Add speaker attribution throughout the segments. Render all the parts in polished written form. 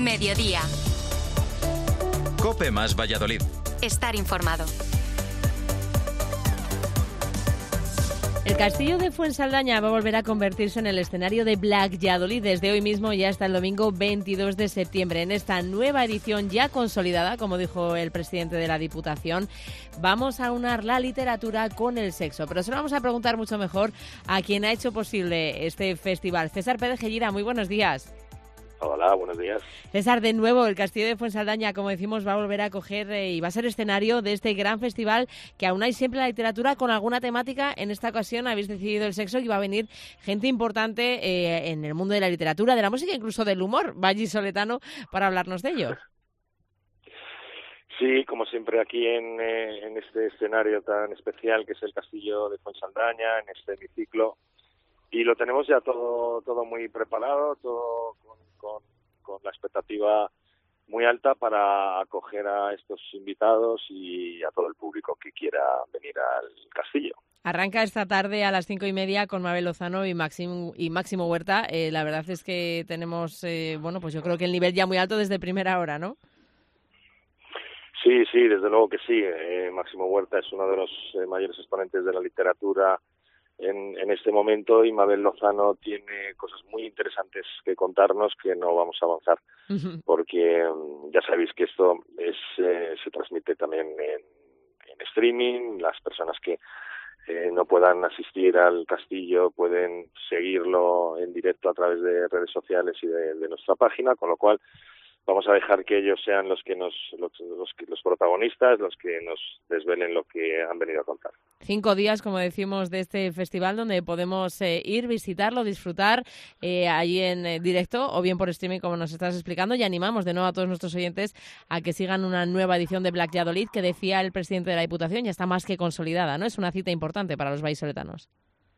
Speaker 1: Mediodía.
Speaker 2: COPE más Valladolid.
Speaker 1: Estar informado.
Speaker 3: El castillo de Fuensaldaña va a volver a convertirse en el escenario de Black Valladolid desde hoy mismo y hasta el domingo 22 de septiembre. En esta nueva edición ya consolidada, como dijo el presidente de la Diputación, vamos a unar la literatura con el sexo. Pero se lo vamos a preguntar mucho mejor a quien ha hecho posible este festival. César Pérez Gellida, muy buenos días.
Speaker 4: Hola, buenos días.
Speaker 3: César, de nuevo, el Castillo de Fuensaldaña, como decimos, va a volver a acoger y va a ser escenario de este gran festival que aunáis siempre la literatura con alguna temática. En esta ocasión habéis decidido el sexo y va a venir gente importante en el mundo de la literatura, de la música, incluso del humor vallisoletano, para hablarnos de ello.
Speaker 4: Sí, como siempre aquí en este escenario tan especial que es el Castillo de Fuensaldaña, en este hemiciclo, y lo tenemos ya todo muy preparado, todo con la expectativa muy alta para acoger a estos invitados y a todo el público que quiera venir al castillo.
Speaker 3: Arranca esta tarde a las 5:30 con Mabel Lozano y Máximo Huerta. La verdad es que tenemos, pues yo creo que el nivel ya muy alto desde primera hora, ¿no?
Speaker 4: Sí, desde luego que sí. Máximo Huerta es uno de los mayores exponentes de la literatura en este momento, y Mabel Lozano tiene cosas muy interesantes que contarnos que no vamos a avanzar, porque ya sabéis que esto se transmite también en streaming. Las personas que no puedan asistir al castillo pueden seguirlo en directo a través de redes sociales y de nuestra página, con lo cual vamos a dejar que ellos sean los protagonistas, los que nos desvelen lo que han venido a contar.
Speaker 3: 5 días, como decimos, de este festival donde podemos ir, visitarlo, disfrutar allí en directo o bien por streaming, como nos estás explicando, y animamos de nuevo a todos nuestros oyentes a que sigan una nueva edición de Black Valladolid, que decía el presidente de la Diputación ya está más que consolidada, ¿no? Es una cita importante para los vallisoletanos.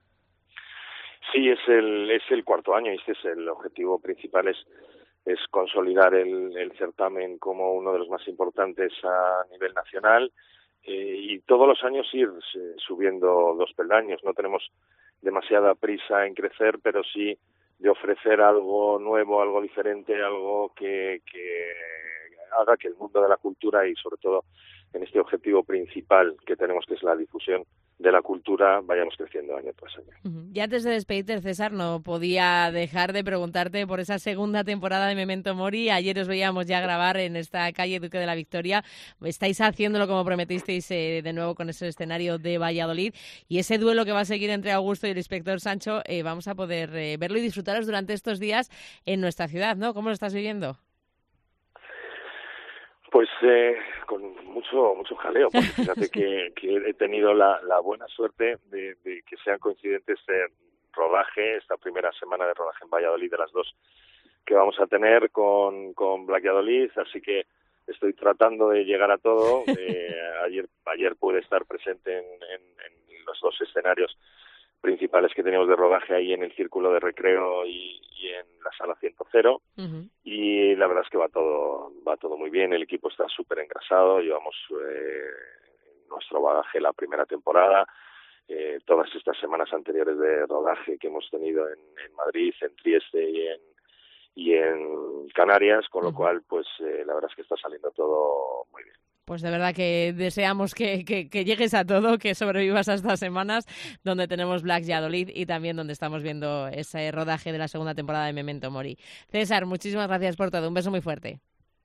Speaker 4: Sí, es el cuarto año y este es el objetivo principal, es consolidar el certamen como uno de los más importantes a nivel nacional, y todos los años ir subiendo 2 peldaños. No tenemos demasiada prisa en crecer, pero sí de ofrecer algo nuevo, algo diferente, algo que haga que el mundo de la cultura, y sobre todo en este objetivo principal que tenemos, que es la difusión de la cultura, vayamos creciendo año tras año.
Speaker 3: Y antes de despedirte, César, no podía dejar de preguntarte por esa segunda temporada de Memento Mori. Ayer os veíamos ya grabar en esta calle Duque de la Victoria. Estáis haciéndolo como prometisteis de nuevo con ese escenario de Valladolid. Y ese duelo que va a seguir entre Augusto y el inspector Sancho, vamos a poder verlo y disfrutaros durante estos días en nuestra ciudad, ¿no? ¿Cómo lo estás viviendo?
Speaker 4: Pues con mucho jaleo, porque fíjate que he tenido la buena suerte de que sean coincidentes rodaje, esta primera semana de rodaje en Valladolid, de las 2 que vamos a tener con Black Valladolid, así que estoy tratando de llegar a todo. Ayer pude estar presente en los 2 escenarios principales que teníamos de rodaje, ahí en el Círculo de Recreo y en la Sala 100, y la verdad es que va todo muy bien. El equipo está súper engrasado, llevamos nuestro bagaje la primera temporada, todas estas semanas anteriores de rodaje que hemos tenido en Madrid, en Trieste y en Canarias, con lo cual pues la verdad es que está saliendo todo muy bien.
Speaker 3: Pues de verdad que deseamos que llegues a todo, que sobrevivas a estas semanas donde tenemos Black Valladolid y también donde estamos viendo ese rodaje de la segunda temporada de Memento Mori. César, muchísimas gracias por todo. Un beso muy fuerte.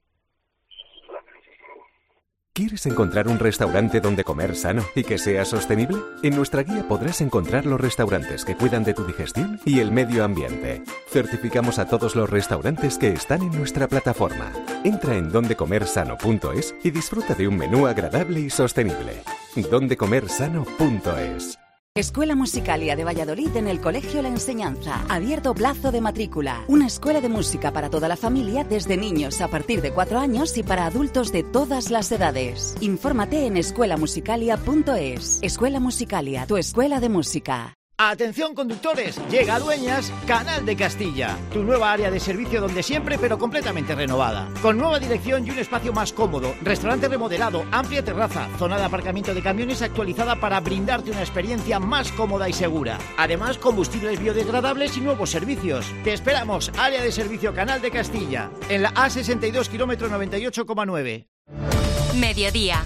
Speaker 5: ¿Quieres encontrar un restaurante donde comer sano y que sea sostenible? En nuestra guía podrás encontrar los restaurantes que cuidan de tu digestión y el medio ambiente. Certificamos a todos los restaurantes que están en nuestra plataforma. Entra en dondecomersano.es y disfruta de un menú agradable y sostenible. dondecomersano.es.
Speaker 6: Escuela Musicalia de Valladolid en el Colegio La Enseñanza. Abierto plazo de matrícula. Una escuela de música para toda la familia, desde niños a partir de 4 años y para adultos de todas las edades. Infórmate en escuelamusicalia.es. Escuela Musicalia, tu escuela de música.
Speaker 1: Atención conductores, llega a Dueñas Canal de Castilla, tu nueva área de servicio donde siempre pero completamente renovada. Con nueva dirección y un espacio más cómodo, restaurante remodelado, amplia terraza, zona de aparcamiento de camiones actualizada para brindarte una experiencia más cómoda y segura. Además, combustibles biodegradables y nuevos servicios. Te esperamos, área de servicio Canal de Castilla, en la A62 kilómetro 98,9.
Speaker 2: Mediodía.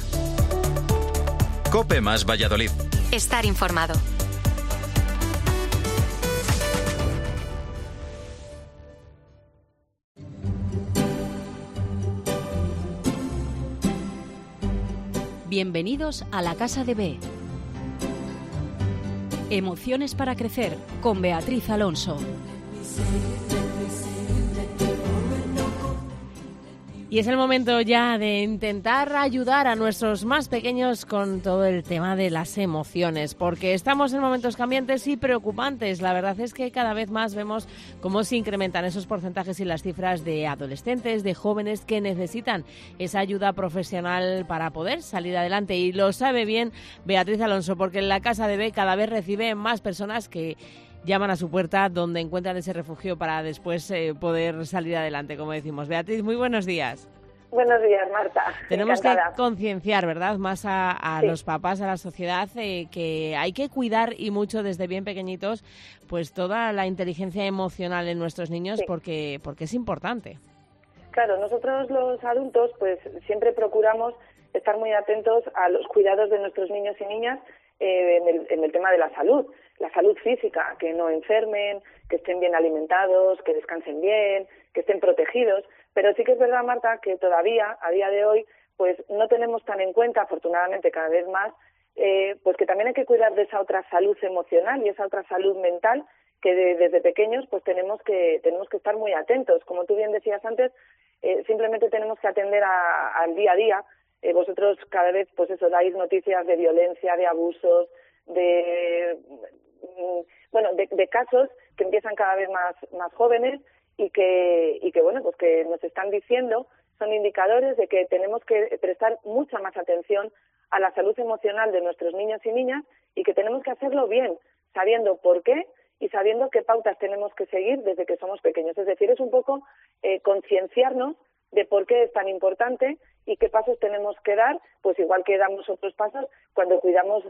Speaker 7: COPE más Valladolid.
Speaker 2: Estar informado.
Speaker 8: Bienvenidos a la Casa de B. Emociones para crecer con Beatriz Alonso.
Speaker 3: Y es el momento ya de intentar ayudar a nuestros más pequeños con todo el tema de las emociones, porque estamos en momentos cambiantes y preocupantes. La verdad es que cada vez más vemos cómo se incrementan esos porcentajes y las cifras de adolescentes, de jóvenes que necesitan esa ayuda profesional para poder salir adelante. Y lo sabe bien Beatriz Alonso, porque en la Casa de B cada vez recibe más personas que llaman a su puerta donde encuentran ese refugio para después poder salir adelante, como decimos. Beatriz, muy buenos días.
Speaker 9: Buenos días, Marta.
Speaker 3: Tenemos
Speaker 9: Encantada.
Speaker 3: que concienciar, ¿verdad?, más a los papás, a la sociedad, que hay que cuidar y mucho desde bien pequeñitos pues toda la inteligencia emocional en nuestros niños, porque es importante.
Speaker 9: Claro, nosotros los adultos pues siempre procuramos estar muy atentos a los cuidados de nuestros niños y niñas en el tema de la salud física, que no enfermen, que estén bien alimentados, que descansen bien, que estén protegidos. Pero sí que es verdad, Marta, que todavía, a día de hoy, pues no tenemos tan en cuenta, afortunadamente cada vez más, pues que también hay que cuidar de esa otra salud emocional y esa otra salud mental que desde pequeños pues tenemos que estar muy atentos. Como tú bien decías antes, simplemente tenemos que atender al día a día. Vosotros cada vez pues eso dais noticias de violencia, de abusos, de casos que empiezan cada vez más jóvenes y que bueno, pues que nos están diciendo, son indicadores de que tenemos que prestar mucha más atención a la salud emocional de nuestros niños y niñas y que tenemos que hacerlo bien, sabiendo por qué y sabiendo qué pautas tenemos que seguir desde que somos pequeños. Es decir, es un poco concienciarnos de por qué es tan importante y qué pasos tenemos que dar, pues igual que damos otros pasos cuando cuidamos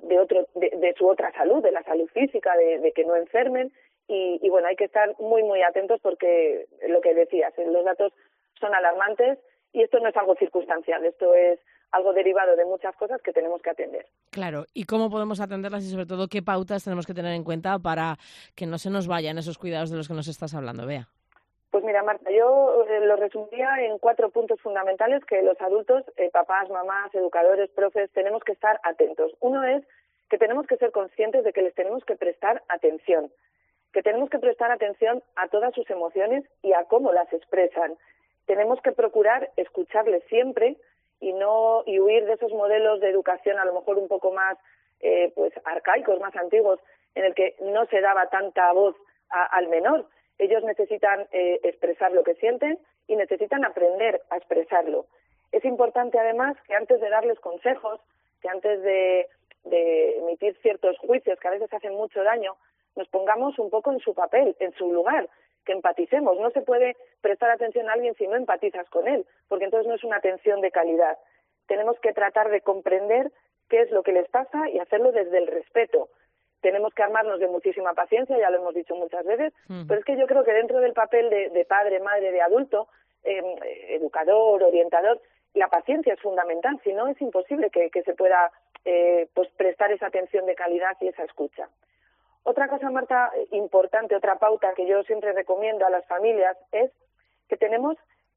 Speaker 9: de su otra salud, de la salud física, de que no enfermen. Y bueno, hay que estar muy, muy atentos porque lo que decías, los datos son alarmantes y esto no es algo circunstancial, esto es algo derivado de muchas cosas que tenemos que atender.
Speaker 3: Claro, ¿y cómo podemos atenderlas y sobre todo qué pautas tenemos que tener en cuenta para que no se nos vayan esos cuidados de los que nos estás hablando, Bea?
Speaker 9: Pues mira, Marta, yo lo resumiría en 4 puntos fundamentales que los adultos, papás, mamás, educadores, profes, tenemos que estar atentos. Uno es que tenemos que ser conscientes de que les tenemos que prestar atención, que tenemos que prestar atención a todas sus emociones y a cómo las expresan. Tenemos que procurar escucharles siempre y huir de esos modelos de educación a lo mejor un poco más pues arcaicos, más antiguos, en el que no se daba tanta voz al menor. Ellos necesitan expresar lo que sienten y necesitan aprender a expresarlo. Es importante además que antes de darles consejos, que antes de emitir ciertos juicios que a veces hacen mucho daño, nos pongamos un poco en su papel, en su lugar, que empaticemos. No se puede prestar atención a alguien si no empatizas con él, porque entonces no es una atención de calidad. Tenemos que tratar de comprender qué es lo que les pasa y hacerlo desde el respeto. Tenemos que armarnos de muchísima paciencia, ya lo hemos dicho muchas veces, pero es que yo creo que dentro del papel de padre, madre, de adulto, educador, orientador, la paciencia es fundamental, si no es imposible que se pueda pues prestar esa atención de calidad y esa escucha. Otra cosa, Marta, importante, otra pauta que yo siempre recomiendo a las familias es que tenemos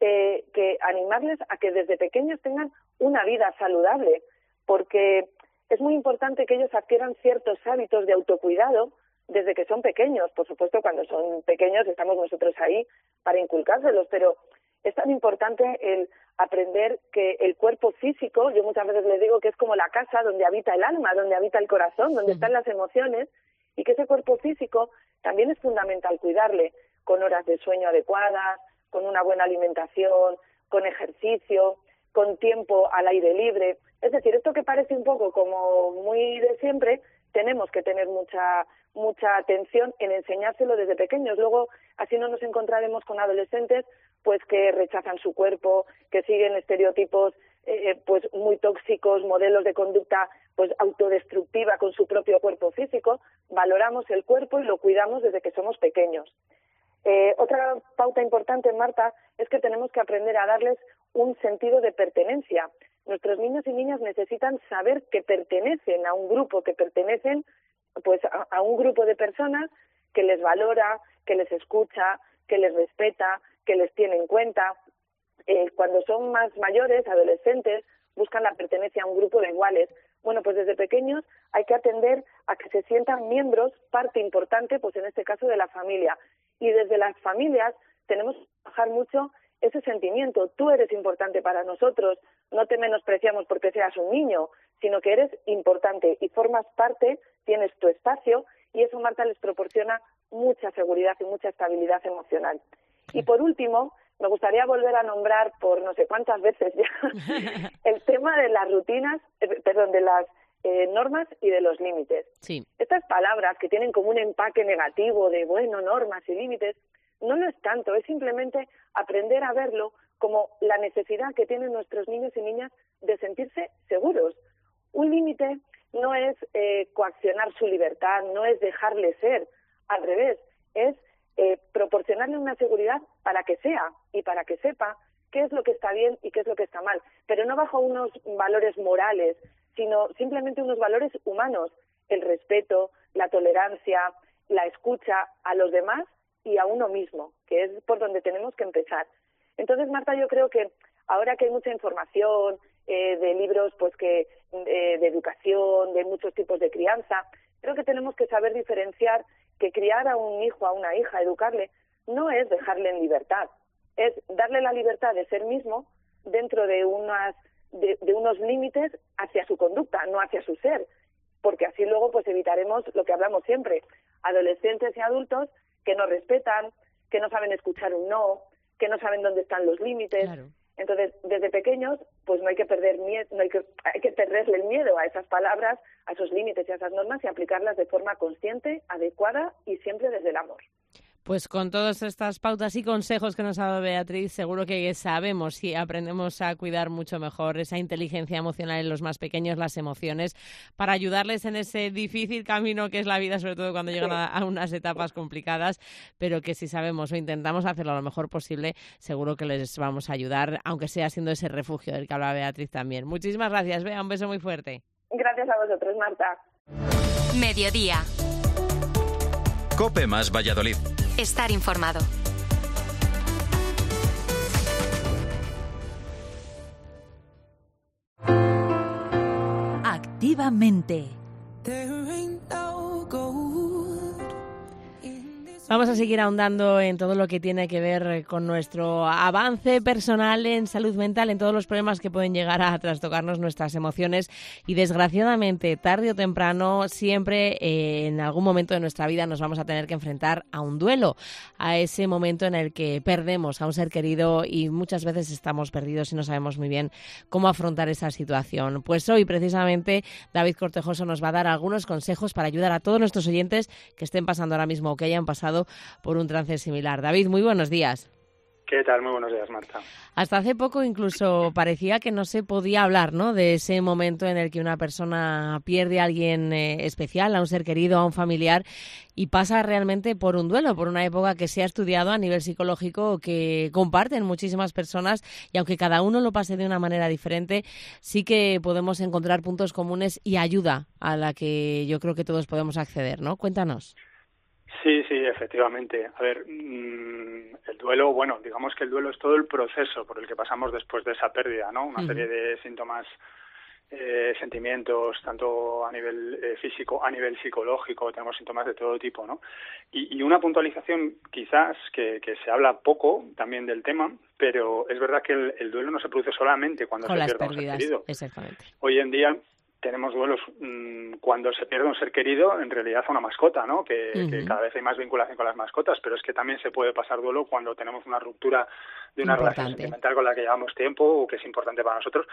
Speaker 9: que animarles a que desde pequeños tengan una vida saludable, porque es muy importante que ellos adquieran ciertos hábitos de autocuidado desde que son pequeños. Por supuesto, cuando son pequeños estamos nosotros ahí para inculcárselos, pero es tan importante el aprender que el cuerpo físico, yo muchas veces les digo que es como la casa donde habita el alma, donde habita el corazón, donde están las emociones, y que ese cuerpo físico también es fundamental cuidarle con horas de sueño adecuadas, con una buena alimentación, con ejercicio, con tiempo al aire libre. Es decir, esto que parece un poco como muy de siempre, tenemos que tener mucha atención en enseñárselo desde pequeños. Luego, así no nos encontraremos con adolescentes pues que rechazan su cuerpo, que siguen estereotipos pues muy tóxicos, modelos de conducta pues autodestructiva con su propio cuerpo físico. Valoramos el cuerpo y lo cuidamos desde que somos pequeños. Otra pauta importante, Marta, es que tenemos que aprender a darles un sentido de pertenencia. Nuestros niños y niñas necesitan saber que pertenecen a un grupo, que pertenecen pues a un grupo de personas que les valora, que les escucha, que les respeta, que les tiene en cuenta. Cuando son más mayores, adolescentes, buscan la pertenencia a un grupo de iguales. Bueno, pues desde pequeños hay que atender a que se sientan miembros, parte importante, pues en este caso de la familia. Y desde las familias tenemos que trabajar mucho ese sentimiento. Tú eres importante para nosotros, no te menospreciamos porque seas un niño, sino que eres importante y formas parte, tienes tu espacio, y eso, Marta, les proporciona mucha seguridad y mucha estabilidad emocional. Y por último, me gustaría volver a nombrar por no sé cuántas veces ya el tema de las rutinas, de las normas y de los límites.
Speaker 3: Sí.
Speaker 9: Estas palabras que tienen como un empaque negativo de, bueno, normas y límites, no lo es tanto, es simplemente aprender a verlo como la necesidad que tienen nuestros niños y niñas de sentirse seguros. Un límite no es coaccionar su libertad, no es dejarle ser, al revés, es proporcionarle una seguridad para que sea y para que sepa qué es lo que está bien y qué es lo que está mal, pero no bajo unos valores morales, sino simplemente unos valores humanos, el respeto, la tolerancia, la escucha a los demás y a uno mismo, que es por donde tenemos que empezar. Entonces, Marta, yo creo que ahora que hay mucha información de libros pues de educación, de muchos tipos de crianza, creo que tenemos que saber diferenciar que criar a un hijo, a una hija, educarle, no es dejarle en libertad, es darle la libertad de ser mismo dentro de unos límites hacia su conducta, no hacia su ser, porque así luego pues evitaremos lo que hablamos siempre, adolescentes y adultos que no respetan, que no saben escuchar un no, que no saben dónde están los límites.
Speaker 3: Claro.
Speaker 9: Entonces, desde pequeños, pues no hay que perder miedo, hay que perderle el miedo a esas palabras, a esos límites y a esas normas y aplicarlas de forma consciente, adecuada y siempre desde el amor.
Speaker 3: Pues con todas estas pautas y consejos que nos ha dado Beatriz, seguro que sabemos y aprendemos a cuidar mucho mejor esa inteligencia emocional en los más pequeños, las emociones, para ayudarles en ese difícil camino que es la vida, sobre todo cuando llegan a unas etapas complicadas, pero que si sabemos o intentamos hacerlo lo mejor posible, seguro que les vamos a ayudar, aunque sea siendo ese refugio del que habla Beatriz también. Muchísimas gracias, Bea, un beso muy fuerte.
Speaker 9: Gracias a vosotros, Marta.
Speaker 2: Mediodía.
Speaker 7: COPE más Valladolid.
Speaker 2: Estar informado.
Speaker 8: Activamente.
Speaker 3: Vamos a seguir ahondando en todo lo que tiene que ver con nuestro avance personal en salud mental, en todos los problemas que pueden llegar a trastocarnos nuestras emociones y desgraciadamente, tarde o temprano, siempre en algún momento de nuestra vida nos vamos a tener que enfrentar a un duelo, a ese momento en el que perdemos a un ser querido y muchas veces estamos perdidos y no sabemos muy bien cómo afrontar esa situación. Pues hoy precisamente David Cortejoso nos va a dar algunos consejos para ayudar a todos nuestros oyentes que estén pasando ahora mismo o que hayan pasado por un trance similar. David, muy buenos días.
Speaker 10: ¿Qué tal? Muy buenos días, Marta.
Speaker 3: Hasta hace poco incluso parecía que no se podía hablar, ¿no?, de ese momento en el que una persona pierde a alguien especial, a un ser querido, a un familiar, y pasa realmente por un duelo, por una época que se ha estudiado a nivel psicológico, que comparten muchísimas personas, y aunque cada uno lo pase de una manera diferente, sí que podemos encontrar puntos comunes y ayuda a la que yo creo que todos podemos acceder, ¿no? Cuéntanos.
Speaker 10: Sí, efectivamente. A ver, el duelo, bueno, digamos que el duelo es todo el proceso por el que pasamos después de esa pérdida, ¿no? Una serie de síntomas, sentimientos, tanto a nivel físico, a nivel psicológico, tenemos síntomas de todo tipo, ¿no? Y una puntualización quizás que se habla poco también del tema, pero es verdad que el duelo no se produce solamente cuando se pierde un ser querido.
Speaker 3: Exactamente.
Speaker 10: Hoy en día tenemos duelos cuando se pierde un ser querido, en realidad a una mascota, ¿no? Que cada vez hay más vinculación con las mascotas, pero es que también se puede pasar duelo cuando tenemos una ruptura de una relación sentimental con la que llevamos tiempo o que es importante para nosotros,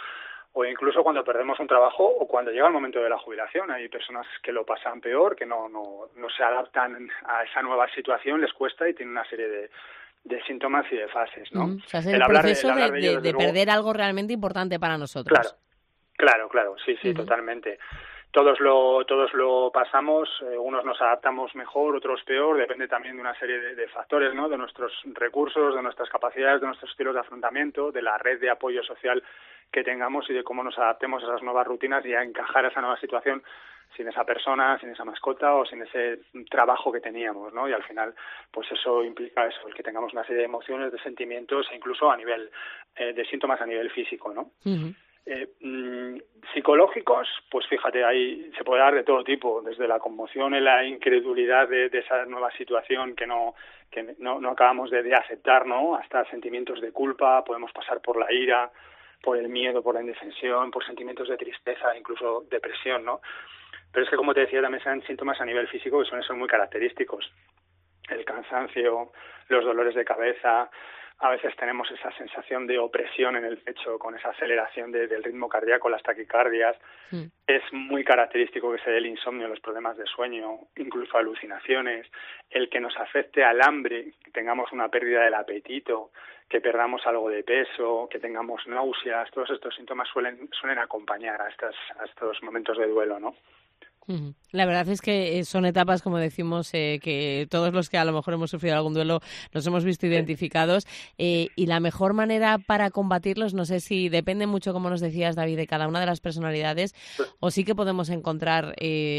Speaker 10: o incluso cuando perdemos un trabajo o cuando llega el momento de la jubilación. Hay personas que lo pasan peor, que no se adaptan a esa nueva situación, les cuesta y tienen una serie de síntomas y de fases, ¿no?
Speaker 3: O sea, es el proceso de perder algo realmente importante para nosotros.
Speaker 10: Claro, sí, totalmente. Todos lo pasamos, unos nos adaptamos mejor, otros peor, depende también de una serie de factores, ¿no? De nuestros recursos, de nuestras capacidades, de nuestros estilos de afrontamiento, de la red de apoyo social que tengamos y de cómo nos adaptemos a esas nuevas rutinas y a encajar a esa nueva situación sin esa persona, sin esa mascota o sin ese trabajo que teníamos, ¿no? Y al final, pues eso implica eso, el que tengamos una serie de emociones, de sentimientos e incluso a nivel de síntomas a nivel físico, ¿no? Uh-huh. Psicológicos, pues fíjate, ahí se puede dar de todo tipo, desde la conmoción y la incredulidad de esa nueva situación que no acabamos de aceptar, ¿no? Hasta sentimientos de culpa, podemos pasar por la ira, por el miedo, por la indefensión, por sentimientos de tristeza, incluso depresión, ¿no? Pero es que, como te decía, también sean síntomas a nivel físico que suelen ser muy característicos. El cansancio, los dolores de cabeza. A veces tenemos esa sensación de opresión en el pecho con esa aceleración del ritmo cardíaco, las taquicardias. Es muy característico que se dé el insomnio, los problemas de sueño, incluso alucinaciones, el que nos afecte al hambre, que tengamos una pérdida del apetito, que perdamos algo de peso, que tengamos náuseas. Todos estos síntomas suelen acompañar a estos momentos de duelo, ¿no?
Speaker 3: La verdad es que son etapas, como decimos, que todos los que a lo mejor hemos sufrido algún duelo nos hemos visto identificados, y la mejor manera para combatirlos, no sé si depende mucho, como nos decías, David, de cada una de las personalidades, o sí que podemos encontrar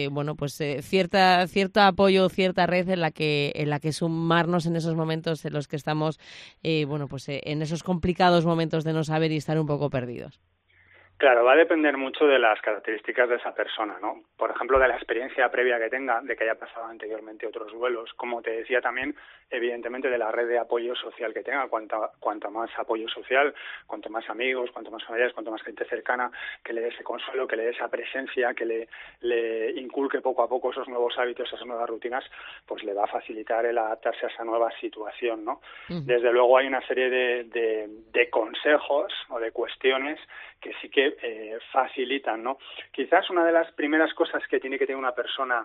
Speaker 3: cierto apoyo, cierta red en la que sumarnos en esos momentos en los que estamos en esos complicados momentos de no saber y estar un poco perdidos.
Speaker 10: Claro, va a depender mucho de las características de esa persona, ¿no? Por ejemplo, de la experiencia previa que tenga, de que haya pasado anteriormente otros duelos. Como te decía también, evidentemente, de la red de apoyo social que tenga. Cuanto más apoyo social, cuanto más amigos, cuanto más familiares, cuanto más gente cercana que le dé ese consuelo, que le dé esa presencia, que le inculque poco a poco esos nuevos hábitos, esas nuevas rutinas, pues le va a facilitar el adaptarse a esa nueva situación, ¿no? Uh-huh. Desde luego hay una serie de consejos o de cuestiones que sí que facilitan, ¿no? Quizás una de las primeras cosas que tiene que tener una persona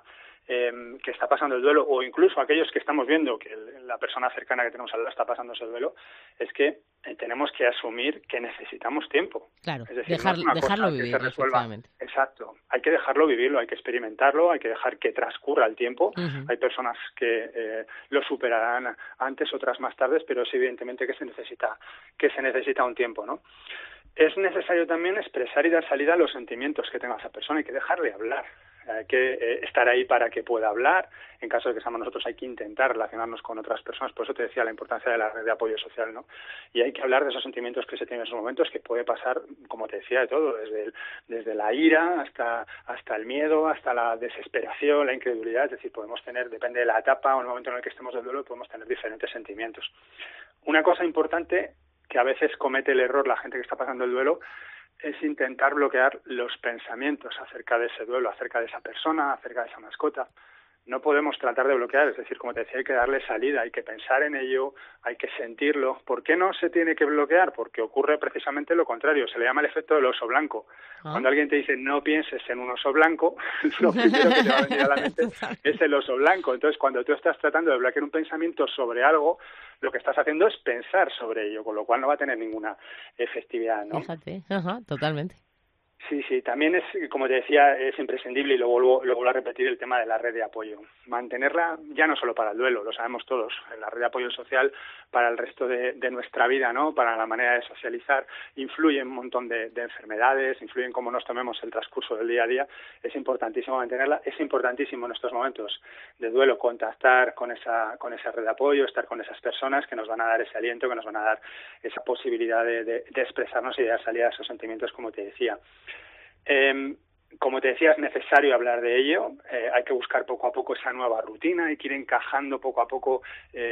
Speaker 10: que está pasando el duelo, o incluso aquellos que estamos viendo que la persona cercana que tenemos al lado está pasando ese duelo, es que tenemos que asumir que necesitamos tiempo.
Speaker 3: Claro,
Speaker 10: es decir,
Speaker 3: dejarlo vivir,
Speaker 10: efectivamente. Exacto, hay que dejarlo vivirlo, hay que experimentarlo, hay que dejar que transcurra el tiempo. Uh-huh. Hay personas que lo superarán antes, otras más tarde, pero es evidentemente que se necesita un tiempo, ¿no? Es necesario también expresar y dar salida a los sentimientos que tenga esa persona, hay que dejarle hablar. Hay que estar ahí para que pueda hablar. En caso de que seamos nosotros, hay que intentar relacionarnos con otras personas. Por eso te decía la importancia de la red de apoyo social, ¿no? Y hay que hablar de esos sentimientos que se tienen en esos momentos, que puede pasar, como te decía, de todo, desde la ira hasta el miedo, hasta la desesperación, la incredulidad. Es decir, podemos tener, depende de la etapa o el momento en el que estemos del duelo, podemos tener diferentes sentimientos. Una cosa importante que a veces comete el error la gente que está pasando el duelo es intentar bloquear los pensamientos acerca de ese duelo, acerca de esa persona, acerca de esa mascota. No podemos tratar de bloquear, es decir, como te decía, hay que darle salida, hay que pensar en ello, hay que sentirlo. ¿Por qué no se tiene que bloquear? Porque ocurre precisamente lo contrario, se le llama el efecto del oso blanco. Cuando alguien te dice no pienses en un oso blanco, lo primero que te va a venir a la mente es el oso blanco. Entonces, cuando tú estás tratando de bloquear un pensamiento sobre algo, lo que estás haciendo es pensar sobre ello, con lo cual no va a tener ninguna efectividad, ¿no?
Speaker 3: Fíjate, totalmente.
Speaker 10: Sí, también es, como te decía, es imprescindible, y lo vuelvo a repetir, el tema de la red de apoyo. Mantenerla ya no solo para el duelo, lo sabemos todos, la red de apoyo social para el resto de nuestra vida, ¿no? Para la manera de socializar, influye en un montón de enfermedades, influye en cómo nos tomemos el transcurso del día a día. Es importantísimo mantenerla, es importantísimo en estos momentos de duelo contactar con esa red de apoyo, estar con esas personas que nos van a dar ese aliento, que nos van a dar esa posibilidad de expresarnos y de dar salida a esos sentimientos, como te decía. Como te decía, es necesario hablar de ello, hay que buscar poco a poco esa nueva rutina, hay que ir encajando poco a poco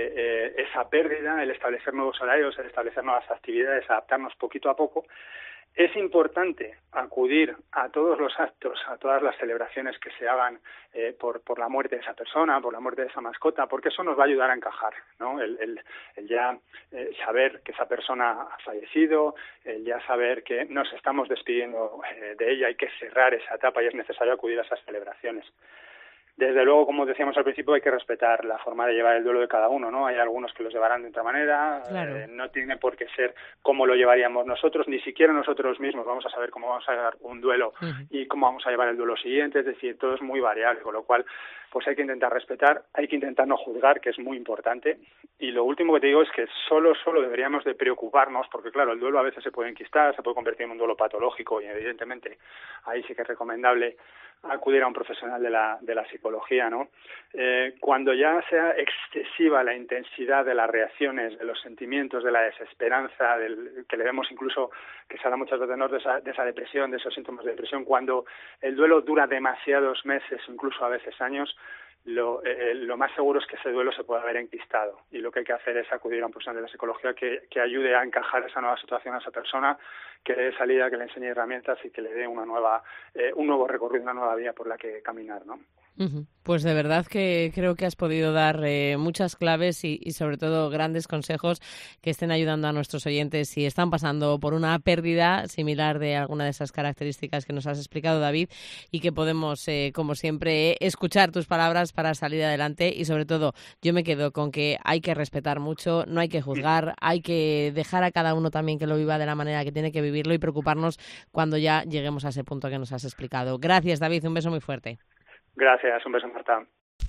Speaker 10: esa pérdida, el establecer nuevos horarios, el establecer nuevas actividades, adaptarnos poquito a poco. Es importante acudir a todos los actos, a todas las celebraciones que se hagan por la muerte de esa persona, por la muerte de esa mascota, porque eso nos va a ayudar a encajar, ¿no? El ya saber que esa persona ha fallecido, el ya saber que nos estamos despidiendo de ella, hay que cerrar esa etapa y es necesario acudir a esas celebraciones. Desde luego, como decíamos al principio, hay que respetar la forma de llevar el duelo de cada uno, ¿no? Hay algunos que los llevarán de otra manera, claro. No tiene por qué ser como lo llevaríamos nosotros, ni siquiera nosotros mismos vamos a saber cómo vamos a llevar un duelo y cómo vamos a llevar el duelo siguiente, es decir, todo es muy variable, con lo cual pues hay que intentar respetar, hay que intentar no juzgar, que es muy importante, y lo último que te digo es que solo deberíamos de preocuparnos, porque claro, el duelo a veces se puede enquistar, se puede convertir en un duelo patológico y evidentemente ahí sí que es recomendable acudir a un profesional de la psicología, ¿no? Cuando ya sea excesiva la intensidad de las reacciones, de los sentimientos, de la desesperanza, que le vemos incluso que se habla muchas veces de esa depresión, de esos síntomas de depresión, cuando el duelo dura demasiados meses, incluso a veces años, lo más seguro es que ese duelo se pueda haber enquistado y lo que hay que hacer es acudir a un profesional de la psicología que ayude a encajar esa nueva situación a esa persona, que le dé salida, que le enseñe herramientas y que le dé un nuevo recorrido, una nueva vía por la que caminar, ¿no?
Speaker 3: Pues de verdad que creo que has podido dar muchas claves y sobre todo grandes consejos que estén ayudando a nuestros oyentes si están pasando por una pérdida similar de alguna de esas características que nos has explicado, David, y que podemos, como siempre, escuchar tus palabras para salir adelante y sobre todo yo me quedo con que hay que respetar mucho, no hay que juzgar, hay que dejar a cada uno también que lo viva de la manera que tiene que vivirlo y preocuparnos cuando ya lleguemos a ese punto que nos has explicado. Gracias, David, un beso muy fuerte.
Speaker 10: Gracias, un beso, Marta.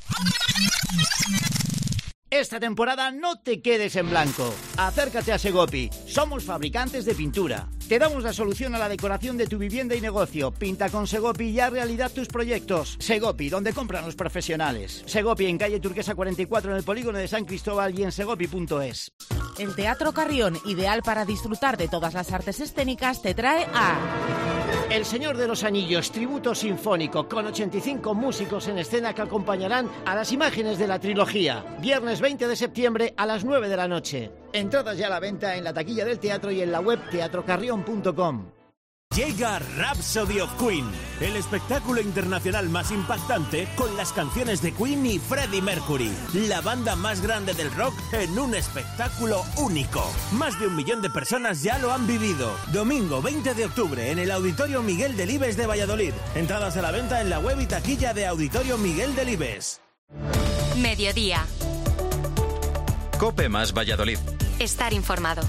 Speaker 1: Esta temporada no te quedes en blanco. Acércate a Segopi. Somos fabricantes de pintura. Te damos la solución a la decoración de tu vivienda y negocio. Pinta con Segopi y haz realidad tus proyectos. Segopi, donde compran los profesionales. Segopi en calle Turquesa 44 en el polígono de San Cristóbal y en segopi.es.
Speaker 7: El Teatro Carrión, ideal para disfrutar de todas las artes escénicas, te trae a...
Speaker 1: El Señor de los Anillos, tributo sinfónico, con 85 músicos en escena que acompañarán a las imágenes de la trilogía. Viernes 20 de septiembre a las 9 de la noche. Entradas ya a la venta en la taquilla del teatro y en la web teatrocarrión.com.
Speaker 11: Llega Rhapsody of Queen, el espectáculo internacional más impactante con las canciones de Queen y Freddie Mercury, la banda más grande del rock en un espectáculo único. Más de 1 millón de personas ya lo han vivido. Domingo 20 de octubre en el Auditorio Miguel Delibes de Valladolid. Entradas a la venta en la web y taquilla de Auditorio Miguel Delibes.
Speaker 2: Mediodía.
Speaker 12: COPE más Valladolid.
Speaker 2: Estar informado.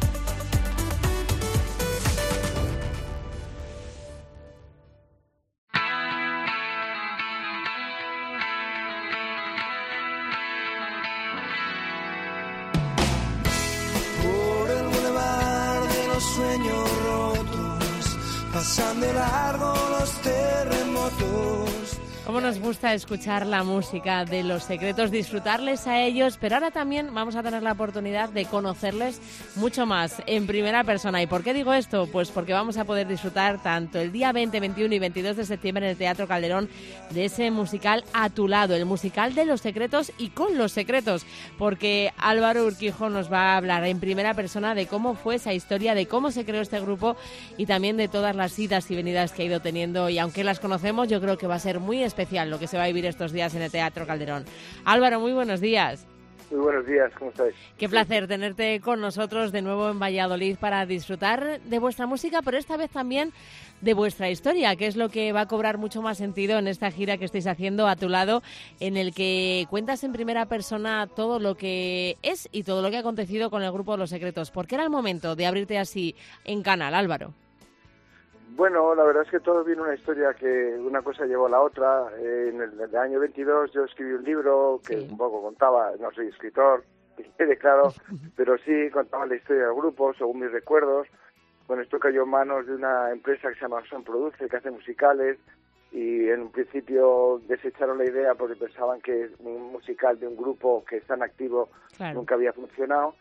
Speaker 13: Sueños rotos, pasan de largo los terremotos.
Speaker 3: Cómo nos gusta escuchar la música de Los Secretos, disfrutarles a ellos, pero ahora también vamos a tener la oportunidad de conocerles mucho más en primera persona. ¿Y por qué digo esto? Pues porque vamos a poder disfrutar tanto el día 20, 21 y 22 de septiembre en el Teatro Calderón de ese musical A tu lado, el musical de Los Secretos y con Los Secretos, porque Álvaro Urquijo nos va a hablar en primera persona de cómo fue esa historia, de cómo se creó este grupo y también de todas las idas y venidas que ha ido teniendo, y aunque las conocemos, yo creo que va a ser muy especial lo que se va a vivir estos días en el Teatro Calderón. Álvaro, muy buenos días.
Speaker 14: Muy buenos días, ¿cómo estáis?
Speaker 3: Qué placer tenerte con nosotros de nuevo en Valladolid para disfrutar de vuestra música, pero esta vez también de vuestra historia, que es lo que va a cobrar mucho más sentido en esta gira que estáis haciendo A tu lado, en el que cuentas en primera persona todo lo que es y todo lo que ha acontecido con el grupo Los Secretos. ¿Por qué era el momento de abrirte así en canal, Álvaro?
Speaker 14: Bueno, la verdad es que todo vino una historia que una cosa llevó a la otra. En el año 22 yo escribí un libro que un poco contaba, no soy escritor, que quede claro, pero sí contaba la historia del grupo, según mis recuerdos. Bueno, esto cayó en manos de una empresa que se llama Son Produce, que hace musicales, y en un principio desecharon la idea porque pensaban que un musical de un grupo que está en activo nunca había funcionado.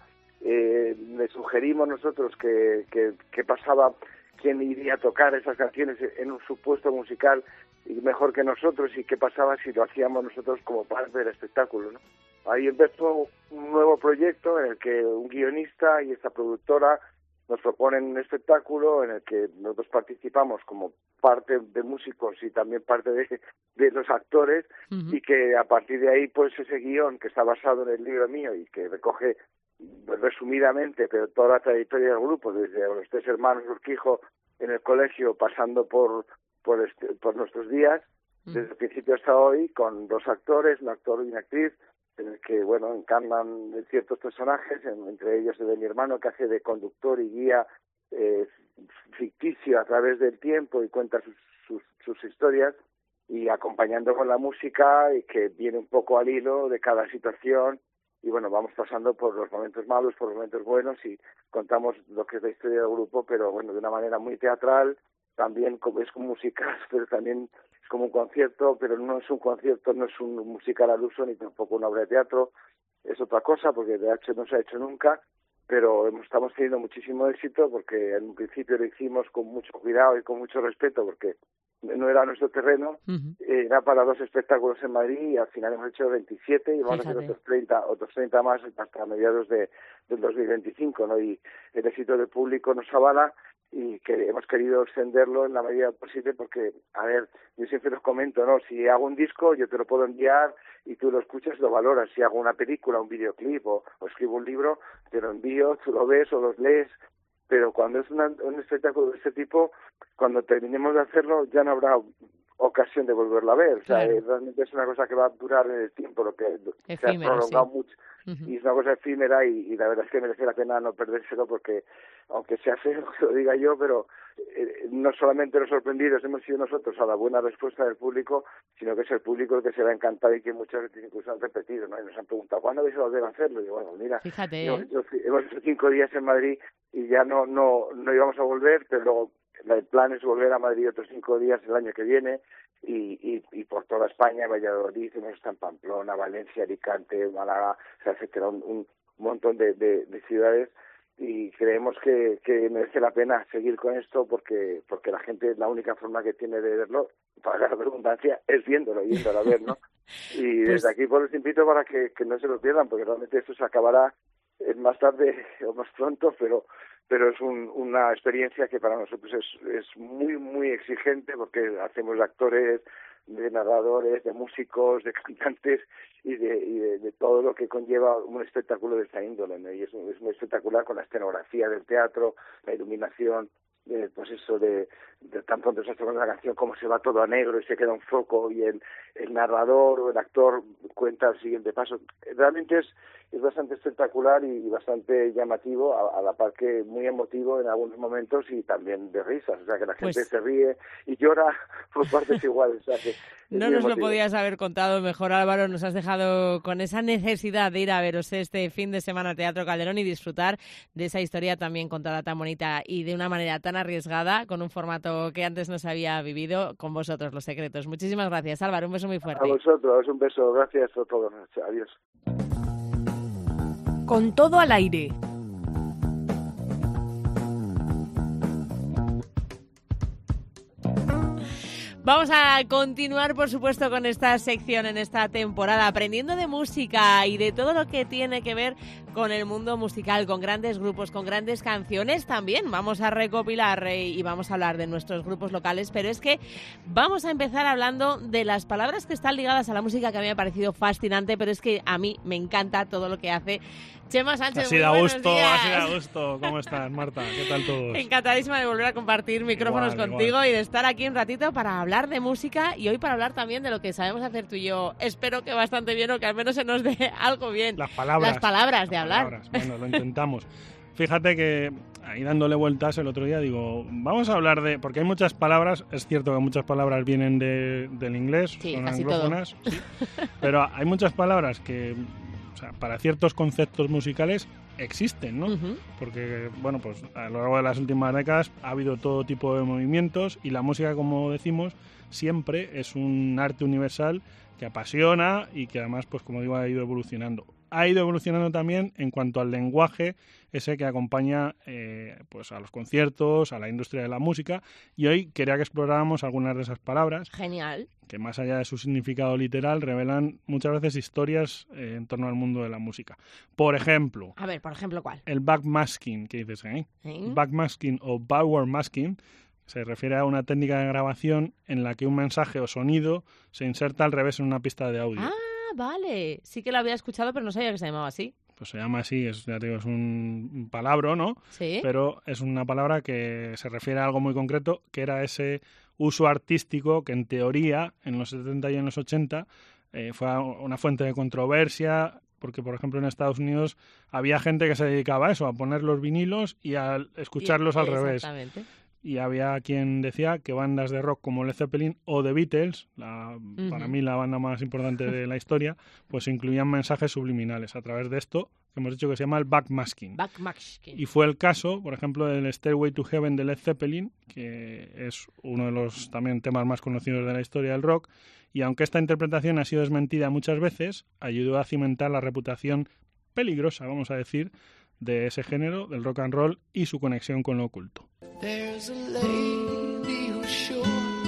Speaker 14: Le sugerimos nosotros que pasaba quién iría a tocar esas canciones en un supuesto musical y mejor que nosotros, y qué pasaba si lo hacíamos nosotros como parte del espectáculo, ¿no? Ahí empezó un nuevo proyecto en el que un guionista y esta productora nos proponen un espectáculo en el que nosotros participamos como parte de músicos y también parte de los actores, y que a partir de ahí, pues ese guión que está basado en el libro mío y que recoge resumidamente pero toda la trayectoria del grupo, desde los 3 hermanos Urquijo en el colegio, pasando por nuestros días, desde el principio hasta hoy, con 2 actores, un actor y una actriz, en el que, bueno, encarnan ciertos personajes, entre ellos el de mi hermano, que hace de conductor y guía ficticio a través del tiempo y cuenta sus historias, y acompañando con la música, y que viene un poco al hilo de cada situación, y bueno, vamos pasando por los momentos malos, por los momentos buenos, y contamos lo que es la historia del grupo, pero bueno, de una manera muy teatral, también es como musical, pero también es como un concierto, pero no es un concierto, no es un musical al uso, ni tampoco una obra de teatro, es otra cosa, porque de hecho no se ha hecho nunca, pero estamos teniendo muchísimo éxito, porque en un principio lo hicimos con mucho cuidado y con mucho respeto, porque no era nuestro terreno, era para 2 espectáculos en Madrid, y al final hemos hecho 27 y vamos a hacer otros 30 más hasta mediados del 2025, ¿no? Y el éxito del público nos avala, y que hemos querido extenderlo en la medida posible, porque, a ver, yo siempre los comento, ¿no? Si hago un disco, yo te lo puedo enviar y tú lo escuchas y lo valoras. Si hago una película, un videoclip o escribo un libro, te lo envío, tú lo ves o los lees, pero cuando es un espectáculo de este tipo, cuando terminemos de hacerlo ya no habrá ocasión de volverlo a ver. O sea, realmente es una cosa que va a durar en el tiempo, lo que se ha prolongado mucho. Y es una cosa efímera, y la verdad es que merece la pena no perdérselo, porque aunque sea feo que lo diga yo, pero no solamente los sorprendidos hemos sido nosotros a la buena respuesta del público, sino que es el público el que se va a encantar, y que muchas veces incluso han repetido, ¿no? Y nos han preguntado, ¿cuándo vais a volver a hacerlo? Y digo, bueno, mira,
Speaker 3: fíjate,
Speaker 14: hemos hecho 5 días en Madrid y ya no íbamos a volver, pero luego el plan es volver a Madrid otros 5 días el año que viene, y por toda España, Valladolid, hemos estado en Pamplona, Valencia, Alicante, Málaga, etcétera, un montón de ciudades, y creemos que merece la pena seguir con esto, porque la gente, la única forma que tiene de verlo, para la redundancia, es yéndolo a ver, ¿no? Y desde aquí pues los invito para que no se lo pierdan, porque realmente esto se acabará más tarde o más pronto, pero es una experiencia que para nosotros es muy, muy exigente, porque hacemos de actores, de narradores, de músicos, de cantantes y de todo lo que conlleva un espectáculo de esta índole, ¿no? Y es muy espectacular, con la escenografía del teatro, la iluminación, pues eso de tan pronto se hace con la canción como se va todo a negro y se queda un foco, y el narrador o el actor cuenta el siguiente paso. Realmente es bastante espectacular y bastante llamativo, a la par que muy emotivo en algunos momentos, y también de risas, o sea que la gente se ríe y llora por partes iguales. O sea que
Speaker 3: no nos lo podías haber contado mejor, Álvaro. Nos has dejado con esa necesidad de ir a veros este fin de semana al Teatro Calderón y disfrutar de esa historia también contada tan bonita y de una manera tan arriesgada, con un formato que antes no se había vivido, con vosotros, Los Secretos. Muchísimas gracias, Álvaro. Un beso muy fuerte.
Speaker 14: A vosotros, un beso. Gracias por todo. Adiós.
Speaker 8: Con todo al aire.
Speaker 3: Vamos a continuar, por supuesto, con esta sección en esta temporada, aprendiendo de música y de todo lo que tiene que ver con el mundo musical, con grandes grupos, con grandes canciones. También vamos a recopilar y vamos a hablar de nuestros grupos locales, pero es que vamos a empezar hablando de las palabras que están ligadas a la música, que a mí me ha parecido fascinante, pero es que a mí me encanta todo lo que hace Chema Sánchez.
Speaker 15: Así da gusto. ¿Cómo estás, Marta? ¿Qué tal todos?
Speaker 3: Encantadísima de volver a compartir micrófonos contigo y de estar aquí un ratito para hablar de música, y hoy para hablar también de lo que sabemos hacer tú y yo. Espero que bastante bien, o que al menos se nos dé algo bien.
Speaker 15: Las palabras
Speaker 3: de hablar.
Speaker 15: Bueno, lo intentamos. Fíjate que ahí dándole vueltas el otro día digo, vamos a hablar de... Porque hay muchas palabras, es cierto que muchas palabras vienen del inglés,
Speaker 3: sí,
Speaker 15: son anglófonas, sí, pero hay muchas palabras que, o sea, para ciertos conceptos musicales existen, ¿no? Porque, bueno, pues a lo largo de las últimas décadas ha habido todo tipo de movimientos, y la música, como decimos, siempre es un arte universal que apasiona y que además, pues como digo, ha ido evolucionando. ha ido evolucionando también en cuanto al lenguaje ese que acompaña pues a los conciertos, a la industria de la música, y hoy quería que exploráramos algunas de esas palabras.
Speaker 3: Genial.
Speaker 15: Que más allá de su significado literal revelan muchas veces historias en torno al mundo de la música. Por ejemplo...
Speaker 3: A ver, ¿por ejemplo cuál?
Speaker 15: El backmasking, ¿qué dices ahí?
Speaker 3: ¿Sí?
Speaker 15: Backmasking o backward masking se refiere a una técnica de grabación en la que un mensaje o sonido se inserta al revés en una pista de audio.
Speaker 3: Ah, vale. Sí que lo había escuchado, pero no sabía que se llamaba así.
Speaker 15: Pues se llama así, ya te digo, es un palabra, ¿no?
Speaker 3: Sí.
Speaker 15: Pero es una palabra que se refiere a algo muy concreto, que era ese uso artístico que en teoría en los 70 y en los 80 fue una fuente de controversia, porque por ejemplo en Estados Unidos había gente que se dedicaba a eso, a poner los vinilos y a escucharlos al revés.
Speaker 3: Exactamente.
Speaker 15: Y había quien decía que bandas de rock como Led Zeppelin o The Beatles, para mí la banda más importante de la historia, pues incluían mensajes subliminales a través de esto, que hemos dicho que se llama el backmasking. Y fue el caso, por ejemplo, del Stairway to Heaven de Led Zeppelin, que es uno de los también temas más conocidos de la historia del rock, y aunque esta interpretación ha sido desmentida muchas veces, ayudó a cimentar la reputación peligrosa, vamos a decir, de ese género, del rock and roll y su conexión con lo oculto.
Speaker 13: There's a lady who's sure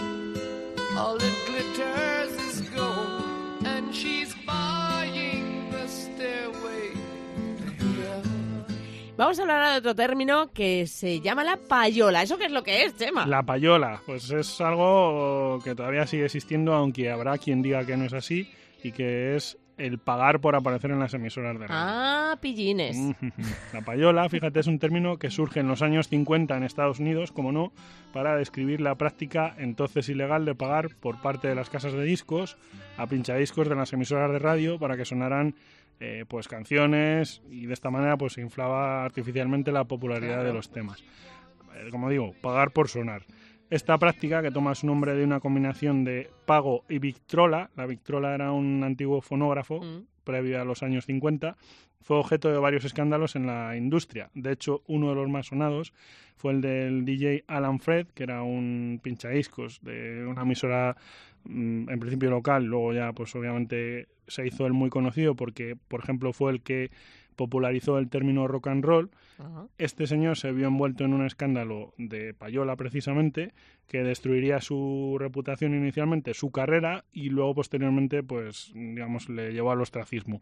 Speaker 13: all that glitters is gold, and she's buying the stairway to heaven.
Speaker 3: Vamos a hablar ahora de otro término que se llama la payola. ¿Eso qué es lo que es, Chema?
Speaker 15: La payola, pues es algo que todavía sigue existiendo, aunque habrá quien diga que no es así, y que es el pagar por aparecer en las emisoras de radio.
Speaker 3: Ah, pillines.
Speaker 15: La payola, fíjate, es un término que surge en los años 50 en Estados Unidos, como no, para describir la práctica entonces ilegal de pagar por parte de las casas de discos a pinchadiscos de las emisoras de radio para que sonaran pues canciones, y de esta manera pues se inflaba artificialmente la popularidad de los temas. Como digo, pagar por sonar. Esta práctica, que toma su nombre de una combinación de pago y victrola, la victrola era un antiguo fonógrafo previo a los años 50, fue objeto de varios escándalos en la industria. De hecho, uno de los más sonados fue el del DJ Alan Freed, que era un pinchadiscos de una emisora en principio local, luego ya pues obviamente se hizo él muy conocido porque, por ejemplo, fue el que popularizó el término rock and roll. Este señor se vio envuelto en un escándalo de payola precisamente que destruiría su reputación inicialmente, su carrera, y luego posteriormente pues digamos le llevó al ostracismo.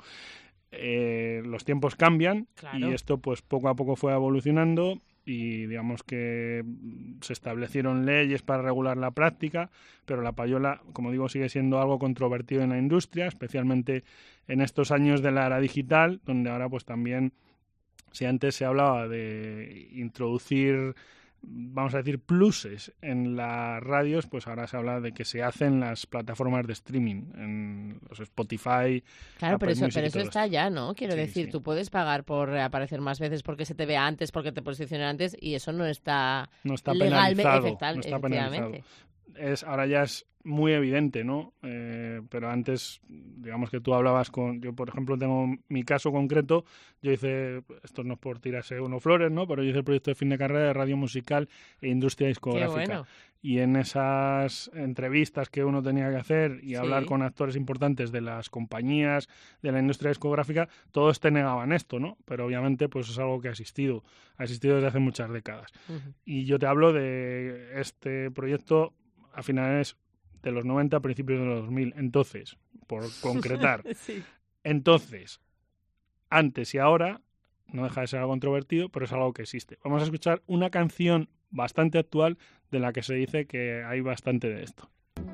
Speaker 15: Los tiempos cambian, claro, y esto pues poco a poco fue evolucionando y digamos que se establecieron leyes para regular la práctica, pero la payola, como digo, sigue siendo algo controvertido en la industria, especialmente en estos años de la era digital, donde ahora pues también, si antes se hablaba de introducir, vamos a decir, pluses en las radios, pues ahora se habla de que se hacen las plataformas de streaming, en los Spotify.
Speaker 3: Claro,
Speaker 15: Apple
Speaker 3: pero
Speaker 15: Music
Speaker 3: eso está ya, ¿no? Quiero decir,
Speaker 15: sí.
Speaker 3: Tú puedes pagar por aparecer más veces porque se te vea antes, porque te posiciona antes, y eso no está legalmente,
Speaker 15: no está penalizado. Ahora ya es muy evidente, ¿no? Pero antes, digamos que tú hablabas yo por ejemplo tengo mi caso concreto, yo hice, esto no es por tirarse uno flores, ¿no? Pero yo hice el proyecto de fin de carrera de radio musical e industria discográfica.
Speaker 3: Qué bueno.
Speaker 15: Y en esas entrevistas que uno tenía que hacer y hablar con actores importantes de las compañías, de la industria discográfica, todos te negaban esto, ¿no? Pero obviamente pues es algo que ha existido desde hace muchas décadas. Y yo te hablo de este proyecto a finales de los 90, a principios de los 2000. Entonces, por concretar, entonces, antes y ahora, no deja de ser algo controvertido, pero es algo que existe. Vamos a escuchar una canción bastante actual de la que se dice que hay bastante de esto.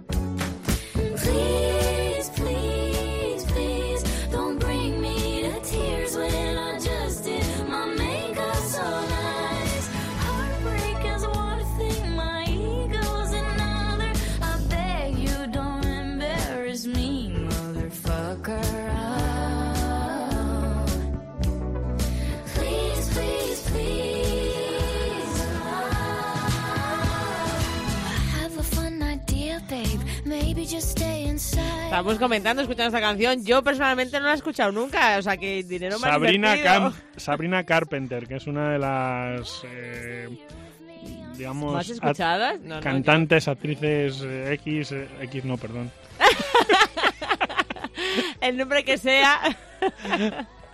Speaker 13: Please, please, please, don't bring me to tears when I just did my makeup so nice. Heartbreak is one thing, my ego's another. I beg you don't embarrass me, motherfucker. Oh. Please, please, please. I have a fun idea, babe. Maybe just stay inside.
Speaker 3: Estamos comentando, escuchando esta canción. Yo personalmente no la he escuchado nunca, o sea que dinero más invertido.
Speaker 15: Sabrina Carpenter, que es una de las digamos
Speaker 3: ¿más escuchadas?
Speaker 15: cantantes, actrices X no, perdón.
Speaker 3: El nombre que sea.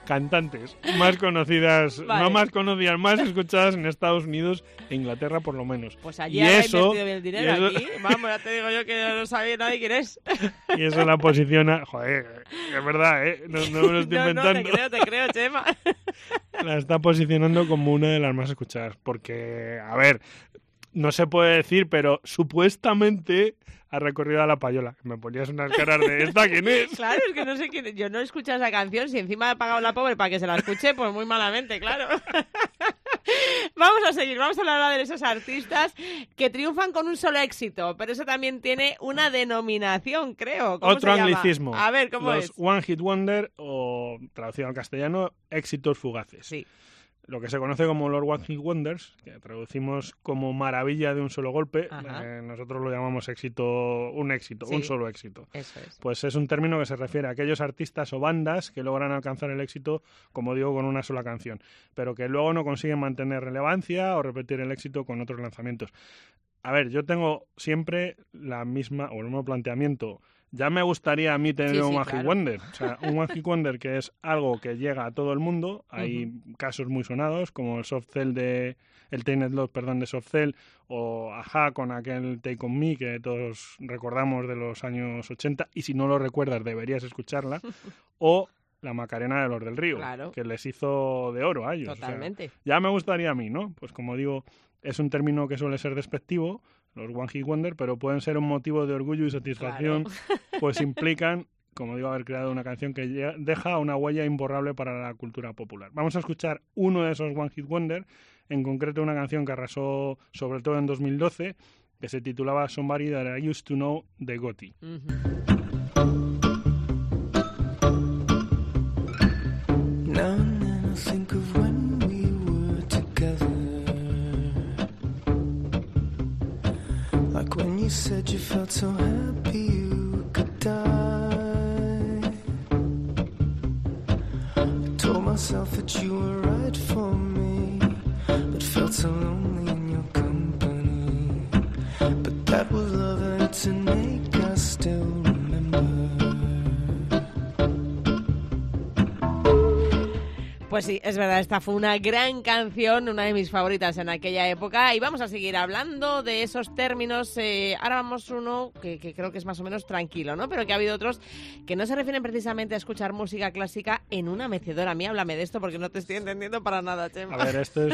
Speaker 15: cantantes más conocidas,
Speaker 3: Vale.
Speaker 15: no más conocidas, más escuchadas en Estados Unidos e Inglaterra por lo menos.
Speaker 3: Pues allí
Speaker 15: Y
Speaker 3: ha
Speaker 15: eso-
Speaker 3: invertido bien el dinero,
Speaker 15: y eso-
Speaker 3: aquí, vamos, ya te digo yo que no sabía nadie quién es.
Speaker 15: Y eso la posiciona, joder, es verdad, no me lo estoy inventando.
Speaker 3: te creo, Chema.
Speaker 15: La está posicionando como una de las más escuchadas. Porque, a ver, no se puede decir, pero supuestamente ha recorrido a La Payola. Me ponías unas caras de ¿esta quién es?
Speaker 3: Claro, es que no sé quién. Yo no he escuchado esa canción. Si encima he pagado la pobre para que se la escuche, pues muy malamente, claro. Vamos a seguir, vamos a hablar ahora de esos artistas que triunfan con un solo éxito, pero eso también tiene una denominación, creo. ¿Cómo
Speaker 15: Otro
Speaker 3: se llama?
Speaker 15: anglicismo.
Speaker 3: A ver, ¿cómo
Speaker 15: Los
Speaker 3: es?
Speaker 15: One Hit Wonder, o traducido al castellano, éxitos fugaces.
Speaker 3: Sí.
Speaker 15: Lo que se conoce como los One Hit Wonders, que traducimos como maravilla de un solo golpe, nosotros lo llamamos un
Speaker 3: Sí,
Speaker 15: solo éxito.
Speaker 3: Eso es.
Speaker 15: Pues es un término que se refiere a aquellos artistas o bandas que logran alcanzar el éxito, como digo, con una sola canción, pero que luego no consiguen mantener relevancia o repetir el éxito con otros lanzamientos. A ver, yo tengo siempre el mismo planteamiento. Ya me gustaría a mí tener un One Hit Wonder. O sea, un One Hit Wonder que es algo que llega a todo el mundo. Hay casos muy sonados, como el Soft Cell el Tainted Love, de Soft Cell, o Ajá con aquel Take On Me que todos recordamos de los años 80, y si no lo recuerdas deberías escucharla, o la Macarena de los del Río,
Speaker 3: Claro.
Speaker 15: que les hizo de oro a ellos.
Speaker 3: Totalmente.
Speaker 15: O sea, ya me gustaría a mí, ¿no? Pues como digo, es un término que suele ser despectivo, los One Hit Wonder, pero pueden ser un motivo de orgullo y satisfacción, pues implican, como digo, haber creado una canción que deja una huella imborrable para la cultura popular. Vamos a escuchar uno de esos One Hit Wonder, en concreto una canción que arrasó sobre todo en 2012, que se titulaba Somebody That I Used to Know, de Gotti.
Speaker 16: Now and then I think of when we were together, like when you said you felt so happy you could die. I told myself that you were right for me, but felt so lonely in your company. But that was love and it's innate, I still remember.
Speaker 3: Pues sí, es verdad, esta fue una gran canción, una de mis favoritas en aquella época, y vamos a seguir hablando de esos términos. Ahora vamos uno que creo que es más o menos tranquilo, ¿no? Pero que ha habido otros que no se refieren precisamente a escuchar música clásica en una mecedora. A mí háblame de esto porque no te estoy entendiendo para nada, Chema.
Speaker 15: A ver, esto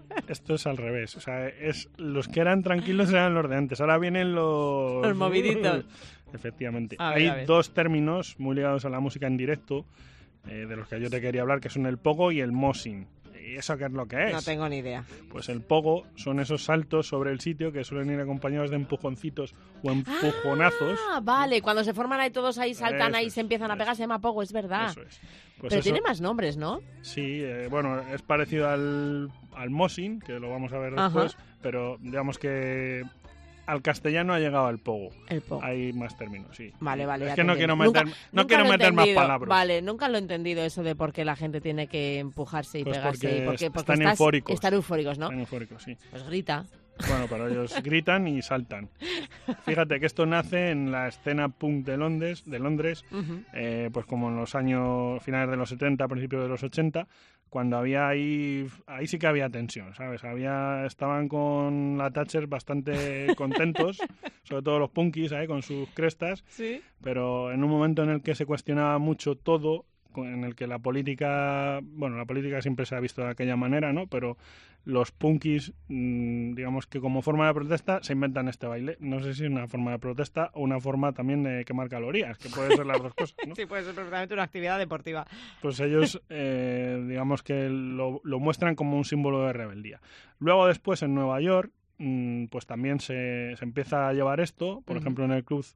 Speaker 15: es al revés. O sea, los que eran tranquilos eran los de antes. Ahora vienen los
Speaker 3: moviditos.
Speaker 15: Efectivamente.
Speaker 3: A ver.
Speaker 15: Hay dos términos muy ligados a la música en directo, de los que yo te quería hablar, que son el pogo y el moshing. ¿Y eso qué es lo que es?
Speaker 3: No tengo ni idea.
Speaker 15: Pues el pogo son esos saltos sobre el sitio que suelen ir acompañados de empujoncitos o empujonazos.
Speaker 3: Ah, vale, cuando se forman ahí todos ahí, saltan
Speaker 15: Eso
Speaker 3: ahí,
Speaker 15: es,
Speaker 3: se empiezan a pegar, se llama pogo, es verdad.
Speaker 15: Eso es. Pues
Speaker 3: Pero
Speaker 15: eso-
Speaker 3: tiene más nombres, ¿no?
Speaker 15: Sí, bueno, es parecido al moshing, que lo vamos a ver
Speaker 3: Ajá.
Speaker 15: después, pero digamos que al castellano ha llegado el pogo.
Speaker 3: El pogo.
Speaker 15: Hay más términos, sí.
Speaker 3: Vale,
Speaker 15: Es
Speaker 3: ya
Speaker 15: que
Speaker 3: te
Speaker 15: no
Speaker 3: entiendo.
Speaker 15: quiero meter,
Speaker 3: Nunca
Speaker 15: no quiero
Speaker 3: lo he
Speaker 15: meter más
Speaker 3: entendido.
Speaker 15: palabras.
Speaker 3: Vale, nunca lo he entendido eso de por qué la gente tiene que empujarse y
Speaker 15: Pues
Speaker 3: pegarse.
Speaker 15: porque
Speaker 3: porque
Speaker 15: están eufóricos.
Speaker 3: Están eufóricos, ¿no?
Speaker 15: Están eufóricos, sí.
Speaker 3: Pues grita.
Speaker 15: Bueno, pero ellos gritan y saltan. Fíjate que esto nace en la escena punk de Londres,
Speaker 3: Ujú.
Speaker 15: pues como en los años finales de los 70, principios de los 80, cuando había ahí sí que había tensión, ¿sabes? Estaban con la Thatcher bastante contentos, sobre todo los punkis, con sus crestas,
Speaker 3: Sí.
Speaker 15: pero en un momento en el que se cuestionaba mucho todo, en el que la política siempre se ha visto de aquella manera, ¿no? Pero los punkis, digamos que como forma de protesta, se inventan este baile. No sé si es una forma de protesta o una forma también de quemar calorías, que puede ser las dos cosas, ¿no?
Speaker 3: Sí, puede ser perfectamente una actividad deportiva.
Speaker 15: Pues ellos, digamos que lo muestran como un símbolo de rebeldía. Luego después en Nueva York, pues también se empieza a llevar esto, por
Speaker 3: Ujú.
Speaker 15: ejemplo en el club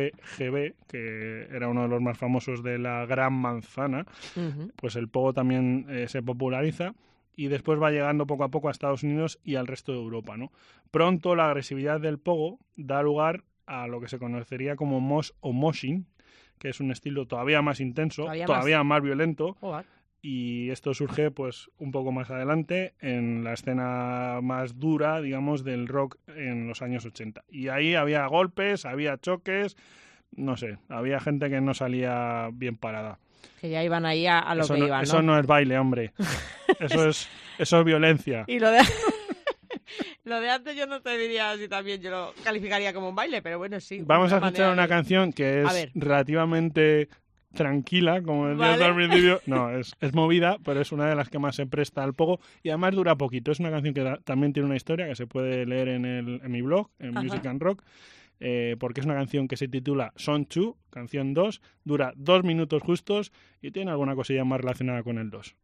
Speaker 15: CBGB, que era uno de los más famosos de la Gran Manzana,
Speaker 3: Ujú.
Speaker 15: pues el pogo también se populariza y después va llegando poco a poco a Estados Unidos y al resto de Europa, ¿no? Pronto la agresividad del pogo da lugar a lo que se conocería como mosh o moshing, que es un estilo todavía más intenso, todavía más violento.
Speaker 3: Joder.
Speaker 15: Y esto surge pues un poco más adelante en la escena más dura, digamos, del rock en los años 80. Y ahí había golpes, había choques, no sé, había gente que no salía bien parada.
Speaker 3: Que ya iban ahí a lo
Speaker 15: eso
Speaker 3: que
Speaker 15: no,
Speaker 3: iban, ¿no?
Speaker 15: Eso no es baile, hombre. Eso es violencia.
Speaker 3: Y lo de... Lo de antes yo no te diría si también yo lo calificaría como un baile, pero bueno, sí.
Speaker 15: Vamos a escuchar una canción que es relativamente tranquila, como decías al principio. No, es movida, pero es una de las que más se presta al pogo y además dura poquito. Es una canción que también tiene una historia que se puede leer en mi blog, en Music and Rock, porque es una canción que se titula Song 2, canción 2, dura 2 minutos justos y tiene alguna cosilla más relacionada con el 2.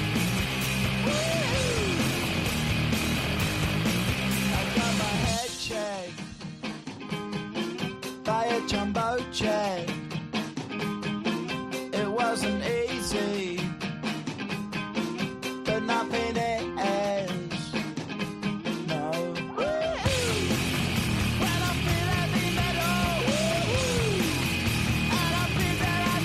Speaker 16: By a jumbo jet. It wasn't easy, but nothing is. No. When I feel heavy metal, and I feel that I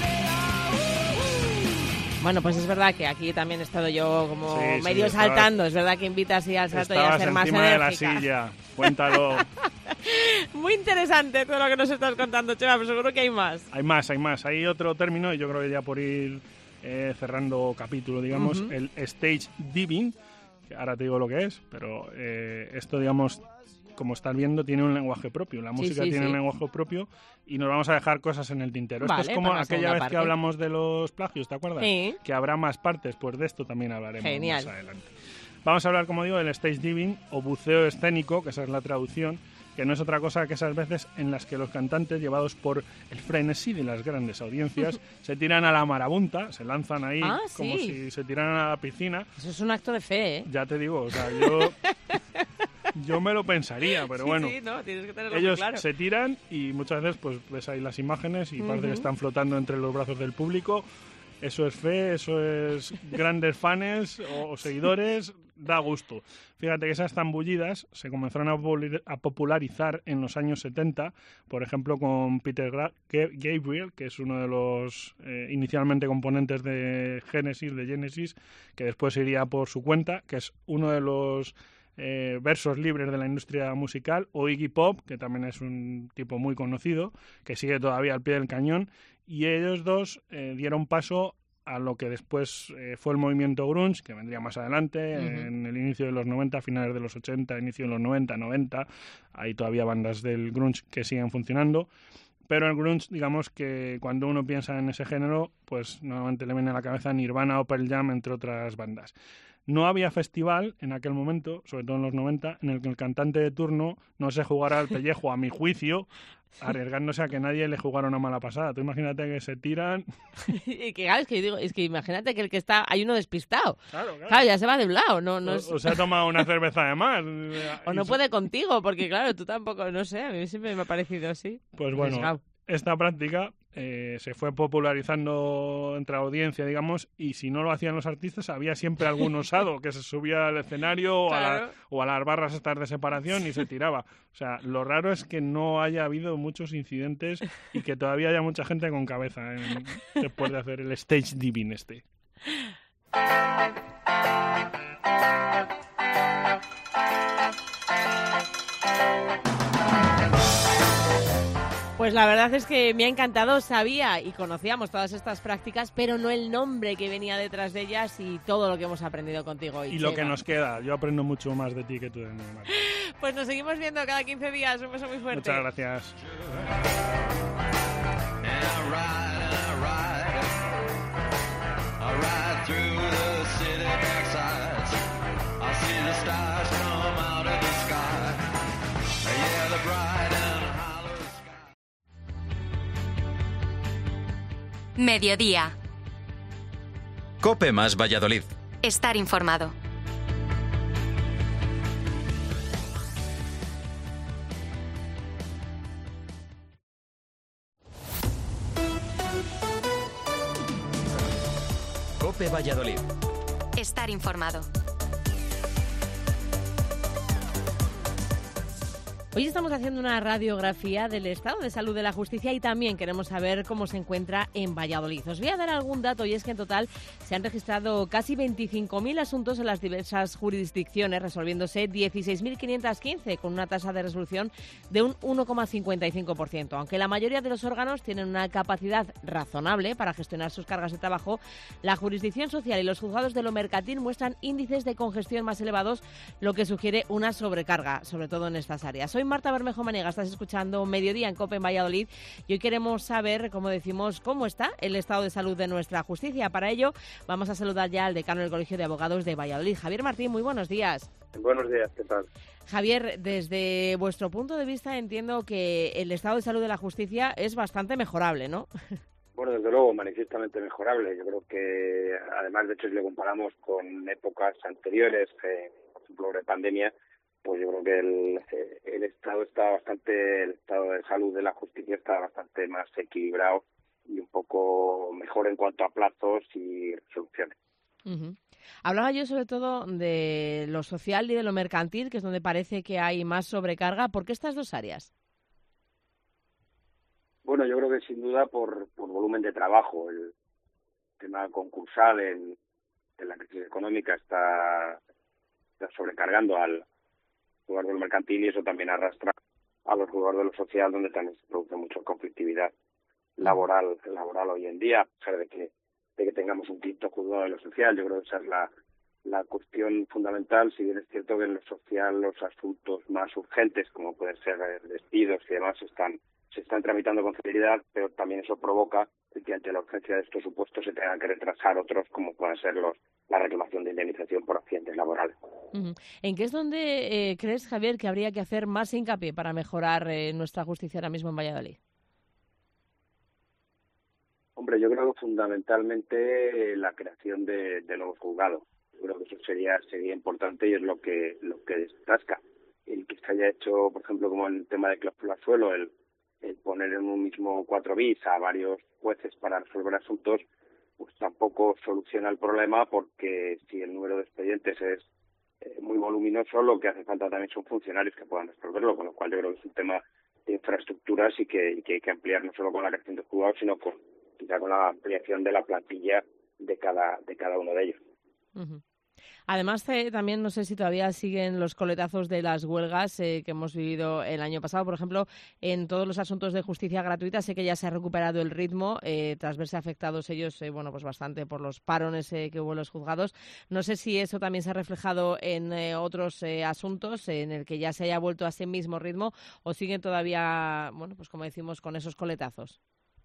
Speaker 16: need.
Speaker 3: Bueno, pues es verdad que aquí también he estado yo como medio
Speaker 15: estabas,
Speaker 3: saltando. Es verdad que invita así al salto y a ser más
Speaker 15: encima
Speaker 3: enérgica.
Speaker 15: de la silla. Cuéntalo.
Speaker 3: Muy interesante todo lo que nos estás contando, Chema, pero seguro que hay más.
Speaker 15: Hay más. Hay otro término, y yo creo que ya por ir cerrando capítulo, digamos, el stage diving, que ahora te digo lo que es, pero esto, digamos, como estás viendo, tiene un lenguaje propio. La música tiene un lenguaje propio y nos vamos a dejar cosas en el tintero.
Speaker 3: Vale,
Speaker 15: esto es como aquella vez
Speaker 3: parte.
Speaker 15: que hablamos de los plagios, ¿te acuerdas?
Speaker 3: Sí.
Speaker 15: Que habrá más partes, pues de esto también hablaremos
Speaker 3: Genial.
Speaker 15: más adelante. Vamos a hablar, como digo, del stage diving o buceo escénico, que esa es la traducción, que no es otra cosa que esas veces en las que los cantantes, llevados por el frenesí de las grandes audiencias, se tiran a la marabunta, se lanzan ahí como si se tiraran a la piscina.
Speaker 3: Eso es un acto de fe, ¿eh?
Speaker 15: Ya te digo, o sea, yo me lo pensaría, pero bueno.
Speaker 3: Sí, no, tienes que tenerlo
Speaker 15: ellos
Speaker 3: claro.
Speaker 15: se tiran y muchas veces pues ves ahí las imágenes y parece que están flotando entre los brazos del público. Eso es fe, eso es grandes fans o seguidores, da gusto. Fíjate que esas tan bullidas se comenzaron a popularizar en los años 70, por ejemplo con Peter Gabriel, que es uno de los inicialmente componentes de Genesis, que después iría por su cuenta, que es uno de los versos libres de la industria musical, o Iggy Pop, que también es un tipo muy conocido, que sigue todavía al pie del cañón, y ellos dos dieron paso a lo que después fue el movimiento grunge, que vendría más adelante, en el inicio de los 90, finales de los 80, inicio de los 90, hay todavía bandas del grunge que siguen funcionando, pero el grunge, digamos que cuando uno piensa en ese género, pues normalmente le viene a la cabeza Nirvana o Pearl Jam, entre otras bandas. No había festival en aquel momento, sobre todo en los 90, en el que el cantante de turno no se jugara al pellejo, a mi juicio, arriesgándose a que nadie le jugara una mala pasada. Tú imagínate que se tiran...
Speaker 3: Y que, claro, es que imagínate que el que está... Hay uno despistado.
Speaker 15: Claro,
Speaker 3: ya se va de un lado.
Speaker 15: O se ha tomado una cerveza de más.
Speaker 3: O no puede contigo, porque claro, tú tampoco... No sé, a mí siempre me ha parecido así.
Speaker 15: Pues bueno, esta práctica se fue popularizando entre la audiencia, digamos, y si no lo hacían los artistas, había siempre algún osado que se subía al escenario o a las barras estas de separación y se tiraba. O sea, lo raro es que no haya habido muchos incidentes y que todavía haya mucha gente con cabeza después de hacer el stage diving este.
Speaker 3: Pues la verdad es que me ha encantado, sabía y conocíamos todas estas prácticas, pero no el nombre que venía detrás de ellas y todo lo que hemos aprendido contigo hoy.
Speaker 15: Y lo que nos queda, yo aprendo mucho más de ti que tú de mí.
Speaker 3: Pues nos seguimos viendo cada 15 días, un beso muy fuerte.
Speaker 15: Muchas gracias.
Speaker 2: Mediodía.
Speaker 12: Cope más Valladolid.
Speaker 2: Estar informado.
Speaker 12: Cope Valladolid.
Speaker 2: Estar informado.
Speaker 3: Hoy estamos haciendo una radiografía del estado de salud de la justicia y también queremos saber cómo se encuentra en Valladolid. Os voy a dar algún dato y es que en total se han registrado casi 25.000 asuntos en las diversas jurisdicciones, resolviéndose 16.515 con una tasa de resolución de un 1,55%. Aunque la mayoría de los órganos tienen una capacidad razonable para gestionar sus cargas de trabajo, la jurisdicción social y los juzgados de lo mercantil muestran índices de congestión más elevados, lo que sugiere una sobrecarga, sobre todo en estas áreas. Soy Marta Bermejo Maniega, estás escuchando Mediodía en COPE en Valladolid y hoy queremos saber, como decimos, cómo está el estado de salud de nuestra justicia. Para ello vamos a saludar ya al decano del Colegio de Abogados de Valladolid, Javier Martín. Muy buenos días.
Speaker 17: Buenos días, ¿qué tal?
Speaker 3: Javier, desde vuestro punto de vista entiendo que el estado de salud de la justicia es bastante mejorable, ¿no?
Speaker 17: Bueno, desde luego, manifiestamente mejorable. Yo creo que, además, de hecho, si lo comparamos con épocas anteriores, por ejemplo, de pandemia, pues yo creo que el estado de salud de la justicia está bastante más equilibrado y un poco mejor en cuanto a plazos y resoluciones.
Speaker 3: Uh-huh. Hablaba yo sobre todo de lo social y de lo mercantil, que es donde parece que hay más sobrecarga. ¿Por qué estas dos áreas?
Speaker 17: Bueno, yo creo que sin duda por volumen de trabajo. El tema concursal en la crisis económica está sobrecargando al juzgado de lo mercantil y eso también arrastra a los juzgados de lo social, donde también se produce mucha conflictividad laboral hoy en día, a pesar de que tengamos un quinto juzgado de lo social. Yo creo que esa es la cuestión fundamental. Si bien es cierto que en lo social los asuntos más urgentes, como pueden ser despidos y demás, se están tramitando con celeridad, pero también eso provoca que ante la urgencia de estos supuestos se tengan que retrasar otros, como pueden ser la reclamación de indemnización por accidentes laborales.
Speaker 3: Uh-huh. ¿En qué es donde crees, Javier, que habría que hacer más hincapié para mejorar nuestra justicia ahora mismo en Valladolid?
Speaker 17: Hombre, yo creo que fundamentalmente la creación de nuevos juzgados. Yo creo que eso sería importante y es lo que destaca. El que se haya hecho, por ejemplo, como en el tema de cláusula suelo, el poner en un mismo 4 bis a varios jueces para resolver asuntos, pues tampoco soluciona el problema, porque si el número de expedientes es muy voluminoso, lo que hace falta también son funcionarios que puedan resolverlo, con lo cual yo creo que es un tema de infraestructuras y que hay que ampliar no solo con la creación de juzgados, sino quizá con la ampliación de la plantilla de cada uno de ellos.
Speaker 3: Uh-huh. Además, también no sé si todavía siguen los coletazos de las huelgas que hemos vivido el año pasado. Por ejemplo, en todos los asuntos de justicia gratuita sé que ya se ha recuperado el ritmo tras verse afectados ellos, pues bastante por los parones que hubo en los juzgados. No sé si eso también se ha reflejado en otros asuntos en el que ya se haya vuelto a ese mismo ritmo o siguen todavía, pues como decimos, con esos coletazos.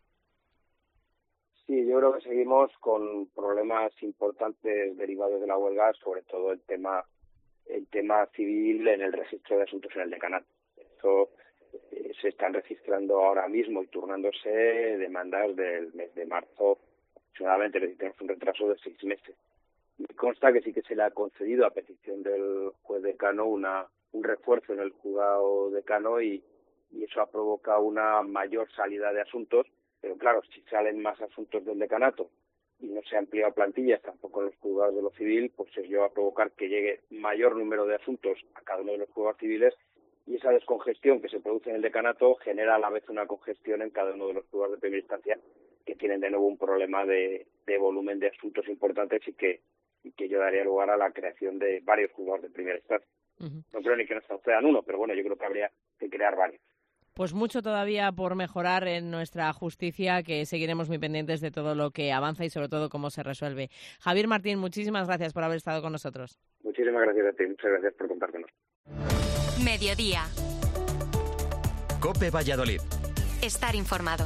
Speaker 17: Sí, yo creo que seguimos con problemas importantes derivados de la huelga, sobre todo el tema civil en el registro de asuntos en el decanato. Esto se están registrando ahora mismo y turnándose demandas del mes de marzo. Aproximadamente tenemos un retraso de 6 meses. Me consta que sí que se le ha concedido a petición del juez decano un refuerzo en el juzgado decano y eso ha provocado una mayor salida de asuntos. Pero claro, si salen más asuntos del decanato y no se ha ampliado plantillas tampoco en los juzgados de lo civil, pues ello va a provocar que llegue mayor número de asuntos a cada uno de los juzgados civiles y esa descongestión que se produce en el decanato genera a la vez una congestión en cada uno de los juzgados de primera instancia que tienen de nuevo un problema de volumen de asuntos importantes y que ello daría lugar a la creación de varios juzgados de primera instancia. Uh-huh. No creo ni que nos sucedan uno, pero bueno, yo creo que habría que crear varios.
Speaker 3: Pues mucho todavía por mejorar en nuestra justicia, que seguiremos muy pendientes de todo lo que avanza y sobre todo cómo se resuelve. Javier Martín, muchísimas gracias por haber estado con nosotros.
Speaker 17: Muchísimas gracias a ti, muchas gracias por contárnoslo.
Speaker 2: Mediodía.
Speaker 12: COPE Valladolid.
Speaker 2: Estar informado.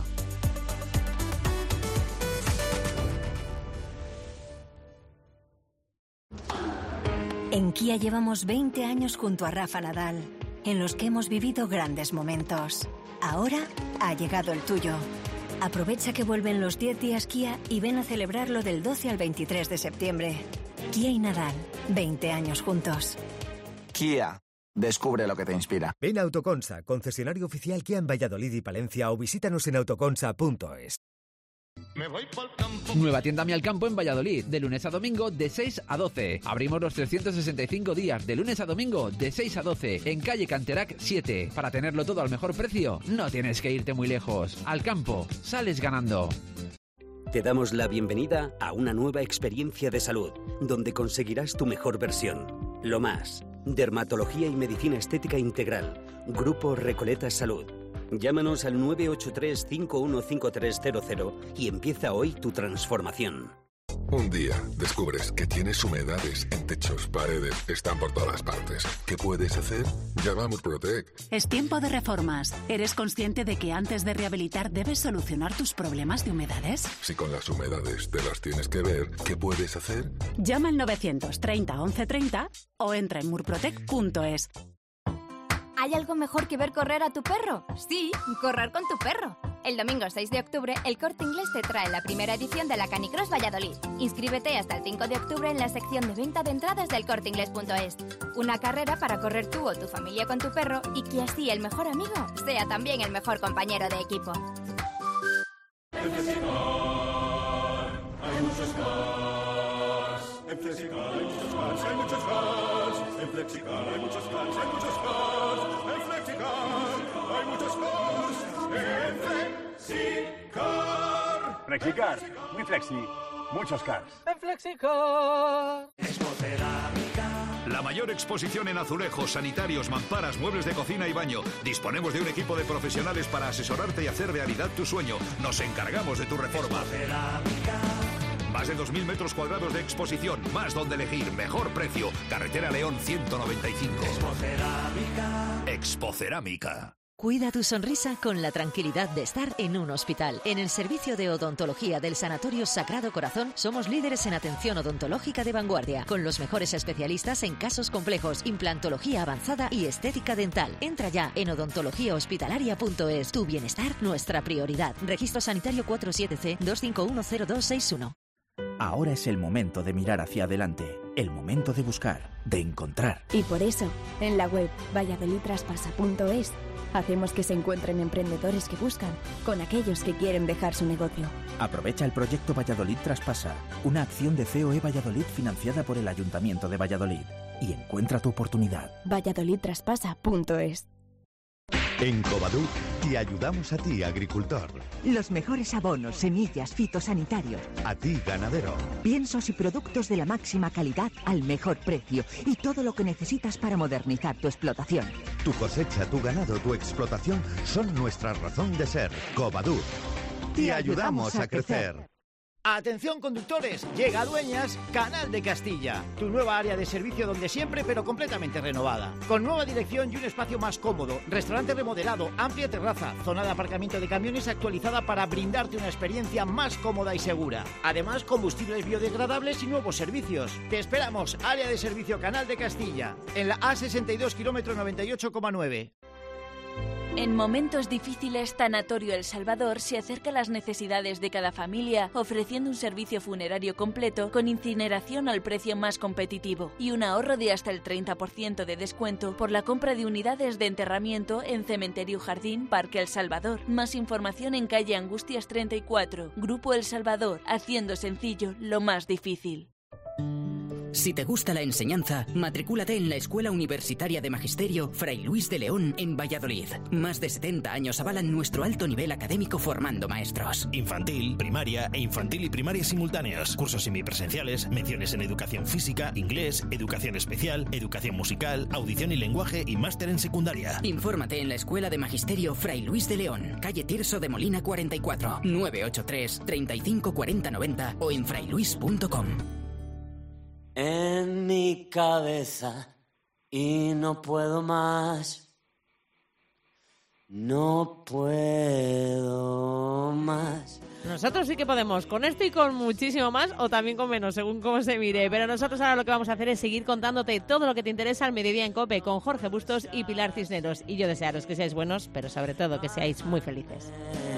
Speaker 18: En Kia llevamos 20 años junto a Rafa Nadal, en los que hemos vivido grandes momentos. Ahora ha llegado el tuyo. Aprovecha que vuelven los 10 días Kia y ven a celebrarlo del 12 al 23 de septiembre. Kia y Nadal, 20 años juntos.
Speaker 19: Kia, descubre lo que te inspira.
Speaker 20: Ven a Autoconsa, concesionario oficial Kia en Valladolid y Palencia, o visítanos en autoconsa.es. Me voy pa'l campo.
Speaker 21: Nueva tienda Mi Alcampo en Valladolid, de lunes a domingo de 6 a 12. Abrimos los 365 días, de lunes a domingo de 6 a 12, en calle Canterac 7. Para tenerlo todo al mejor precio, no tienes que irte muy lejos. Alcampo, sales ganando.
Speaker 22: Te damos la bienvenida a una nueva experiencia de salud, donde conseguirás tu mejor versión. Lo más, dermatología y medicina estética integral. Grupo Recoletas Salud. Llámanos al 983-515300 y empieza hoy tu transformación.
Speaker 23: Un día descubres que tienes humedades en techos, paredes, están por todas partes. ¿Qué puedes hacer? Llama a Murprotec.
Speaker 24: Es tiempo de reformas. ¿Eres consciente de que antes de rehabilitar debes solucionar tus problemas de humedades?
Speaker 23: Si con las humedades te las tienes que ver, ¿qué puedes hacer?
Speaker 24: Llama al 930 1130 o entra en murprotec.es.
Speaker 25: ¿Hay algo mejor que ver correr a tu perro? Sí, correr con tu perro. El domingo 6 de octubre, El Corte Inglés te trae la primera edición de la Canicross Valladolid. Inscríbete hasta el 5 de octubre en la sección de venta de entradas del corteinglés.es. Una carrera para correr tú o tu familia con tu perro y que así el mejor amigo sea también el mejor compañero de equipo.
Speaker 13: En Flexicar hay muchos cars. En Flexicar hay muchos cars, hay muchos cars. En Flexicar hay muchos cars, hay muchos cars. En Flexicar hay muchos cars. En Flexicar.
Speaker 26: Flexicar, muy flexi, muchos cars.
Speaker 13: En Flexicar.
Speaker 27: La mayor exposición en azulejos, sanitarios, mamparas, muebles de cocina y baño. Disponemos de un equipo de profesionales para asesorarte y hacer realidad tu sueño. Nos encargamos de tu reforma. Más de 2.000 metros cuadrados de exposición, más donde elegir, mejor precio. Carretera León 195. Expocerámica.
Speaker 28: Cuida tu sonrisa con la tranquilidad de estar en un hospital. En el servicio de odontología del Sanatorio Sagrado Corazón somos líderes en atención odontológica de vanguardia, con los mejores especialistas en casos complejos, implantología avanzada y estética dental. Entra ya en odontologíahospitalaria.es. Tu bienestar, nuestra prioridad. Registro sanitario 47C 2510261.
Speaker 29: Ahora es el momento de mirar hacia adelante, el momento de buscar, de encontrar.
Speaker 30: Y por eso, en la web valladolidtraspasa.es hacemos que se encuentren emprendedores que buscan con aquellos que quieren dejar su negocio.
Speaker 29: Aprovecha el proyecto Valladolid Traspasa, una acción de COE Valladolid financiada por el Ayuntamiento de Valladolid, y encuentra tu oportunidad.
Speaker 30: valladolidtraspasa.es.
Speaker 31: En Covadú te ayudamos a ti, agricultor.
Speaker 32: Los mejores abonos, semillas, fitosanitarios.
Speaker 31: A ti, ganadero.
Speaker 32: Piensos y productos de la máxima calidad al mejor precio. Y todo lo que necesitas para modernizar tu explotación.
Speaker 31: Tu cosecha, tu ganado, tu explotación son nuestra razón de ser. Covadú. Te ayudamos a crecer.
Speaker 1: Atención conductores, llega a Dueñas, Canal de Castilla, tu nueva área de servicio donde siempre pero completamente renovada. Con nueva dirección y un espacio más cómodo, restaurante remodelado, amplia terraza, zona de aparcamiento de camiones actualizada para brindarte una experiencia más cómoda y segura. Además, combustibles biodegradables y nuevos servicios. Te esperamos, área de servicio Canal de Castilla, en la A62 kilómetro 98,9.
Speaker 33: En momentos difíciles, Tanatorio El Salvador se acerca a las necesidades de cada familia, ofreciendo un servicio funerario completo con incineración al precio más competitivo y un ahorro de hasta el 30% de descuento por la compra de unidades de enterramiento en Cementerio Jardín, Parque El Salvador. Más información en calle Angustias 34. Grupo El Salvador, haciendo sencillo lo más difícil.
Speaker 34: Si te gusta la enseñanza, matricúlate en la Escuela Universitaria de Magisterio Fray Luis de León en Valladolid. Más de 70 años avalan nuestro alto nivel académico formando maestros.
Speaker 11: Infantil, primaria e infantil y primaria simultáneos. Cursos semipresenciales, menciones en educación física, inglés, educación especial, educación musical, audición y lenguaje y máster en secundaria.
Speaker 34: Infórmate en la Escuela de Magisterio Fray Luis de León, calle Tirso de Molina 44, 983 35 40 90 o en frailuis.com.
Speaker 35: En mi cabeza y no puedo más, no puedo más.
Speaker 3: Nosotros sí que podemos, con esto y con muchísimo más, o también con menos, según cómo se mire. Pero nosotros ahora lo que vamos a hacer es seguir contándote todo lo que te interesa al mediodía en COPE, con Jorge Bustos y Pilar Cisneros. Y yo desearos que seáis buenos, pero sobre todo que seáis muy felices.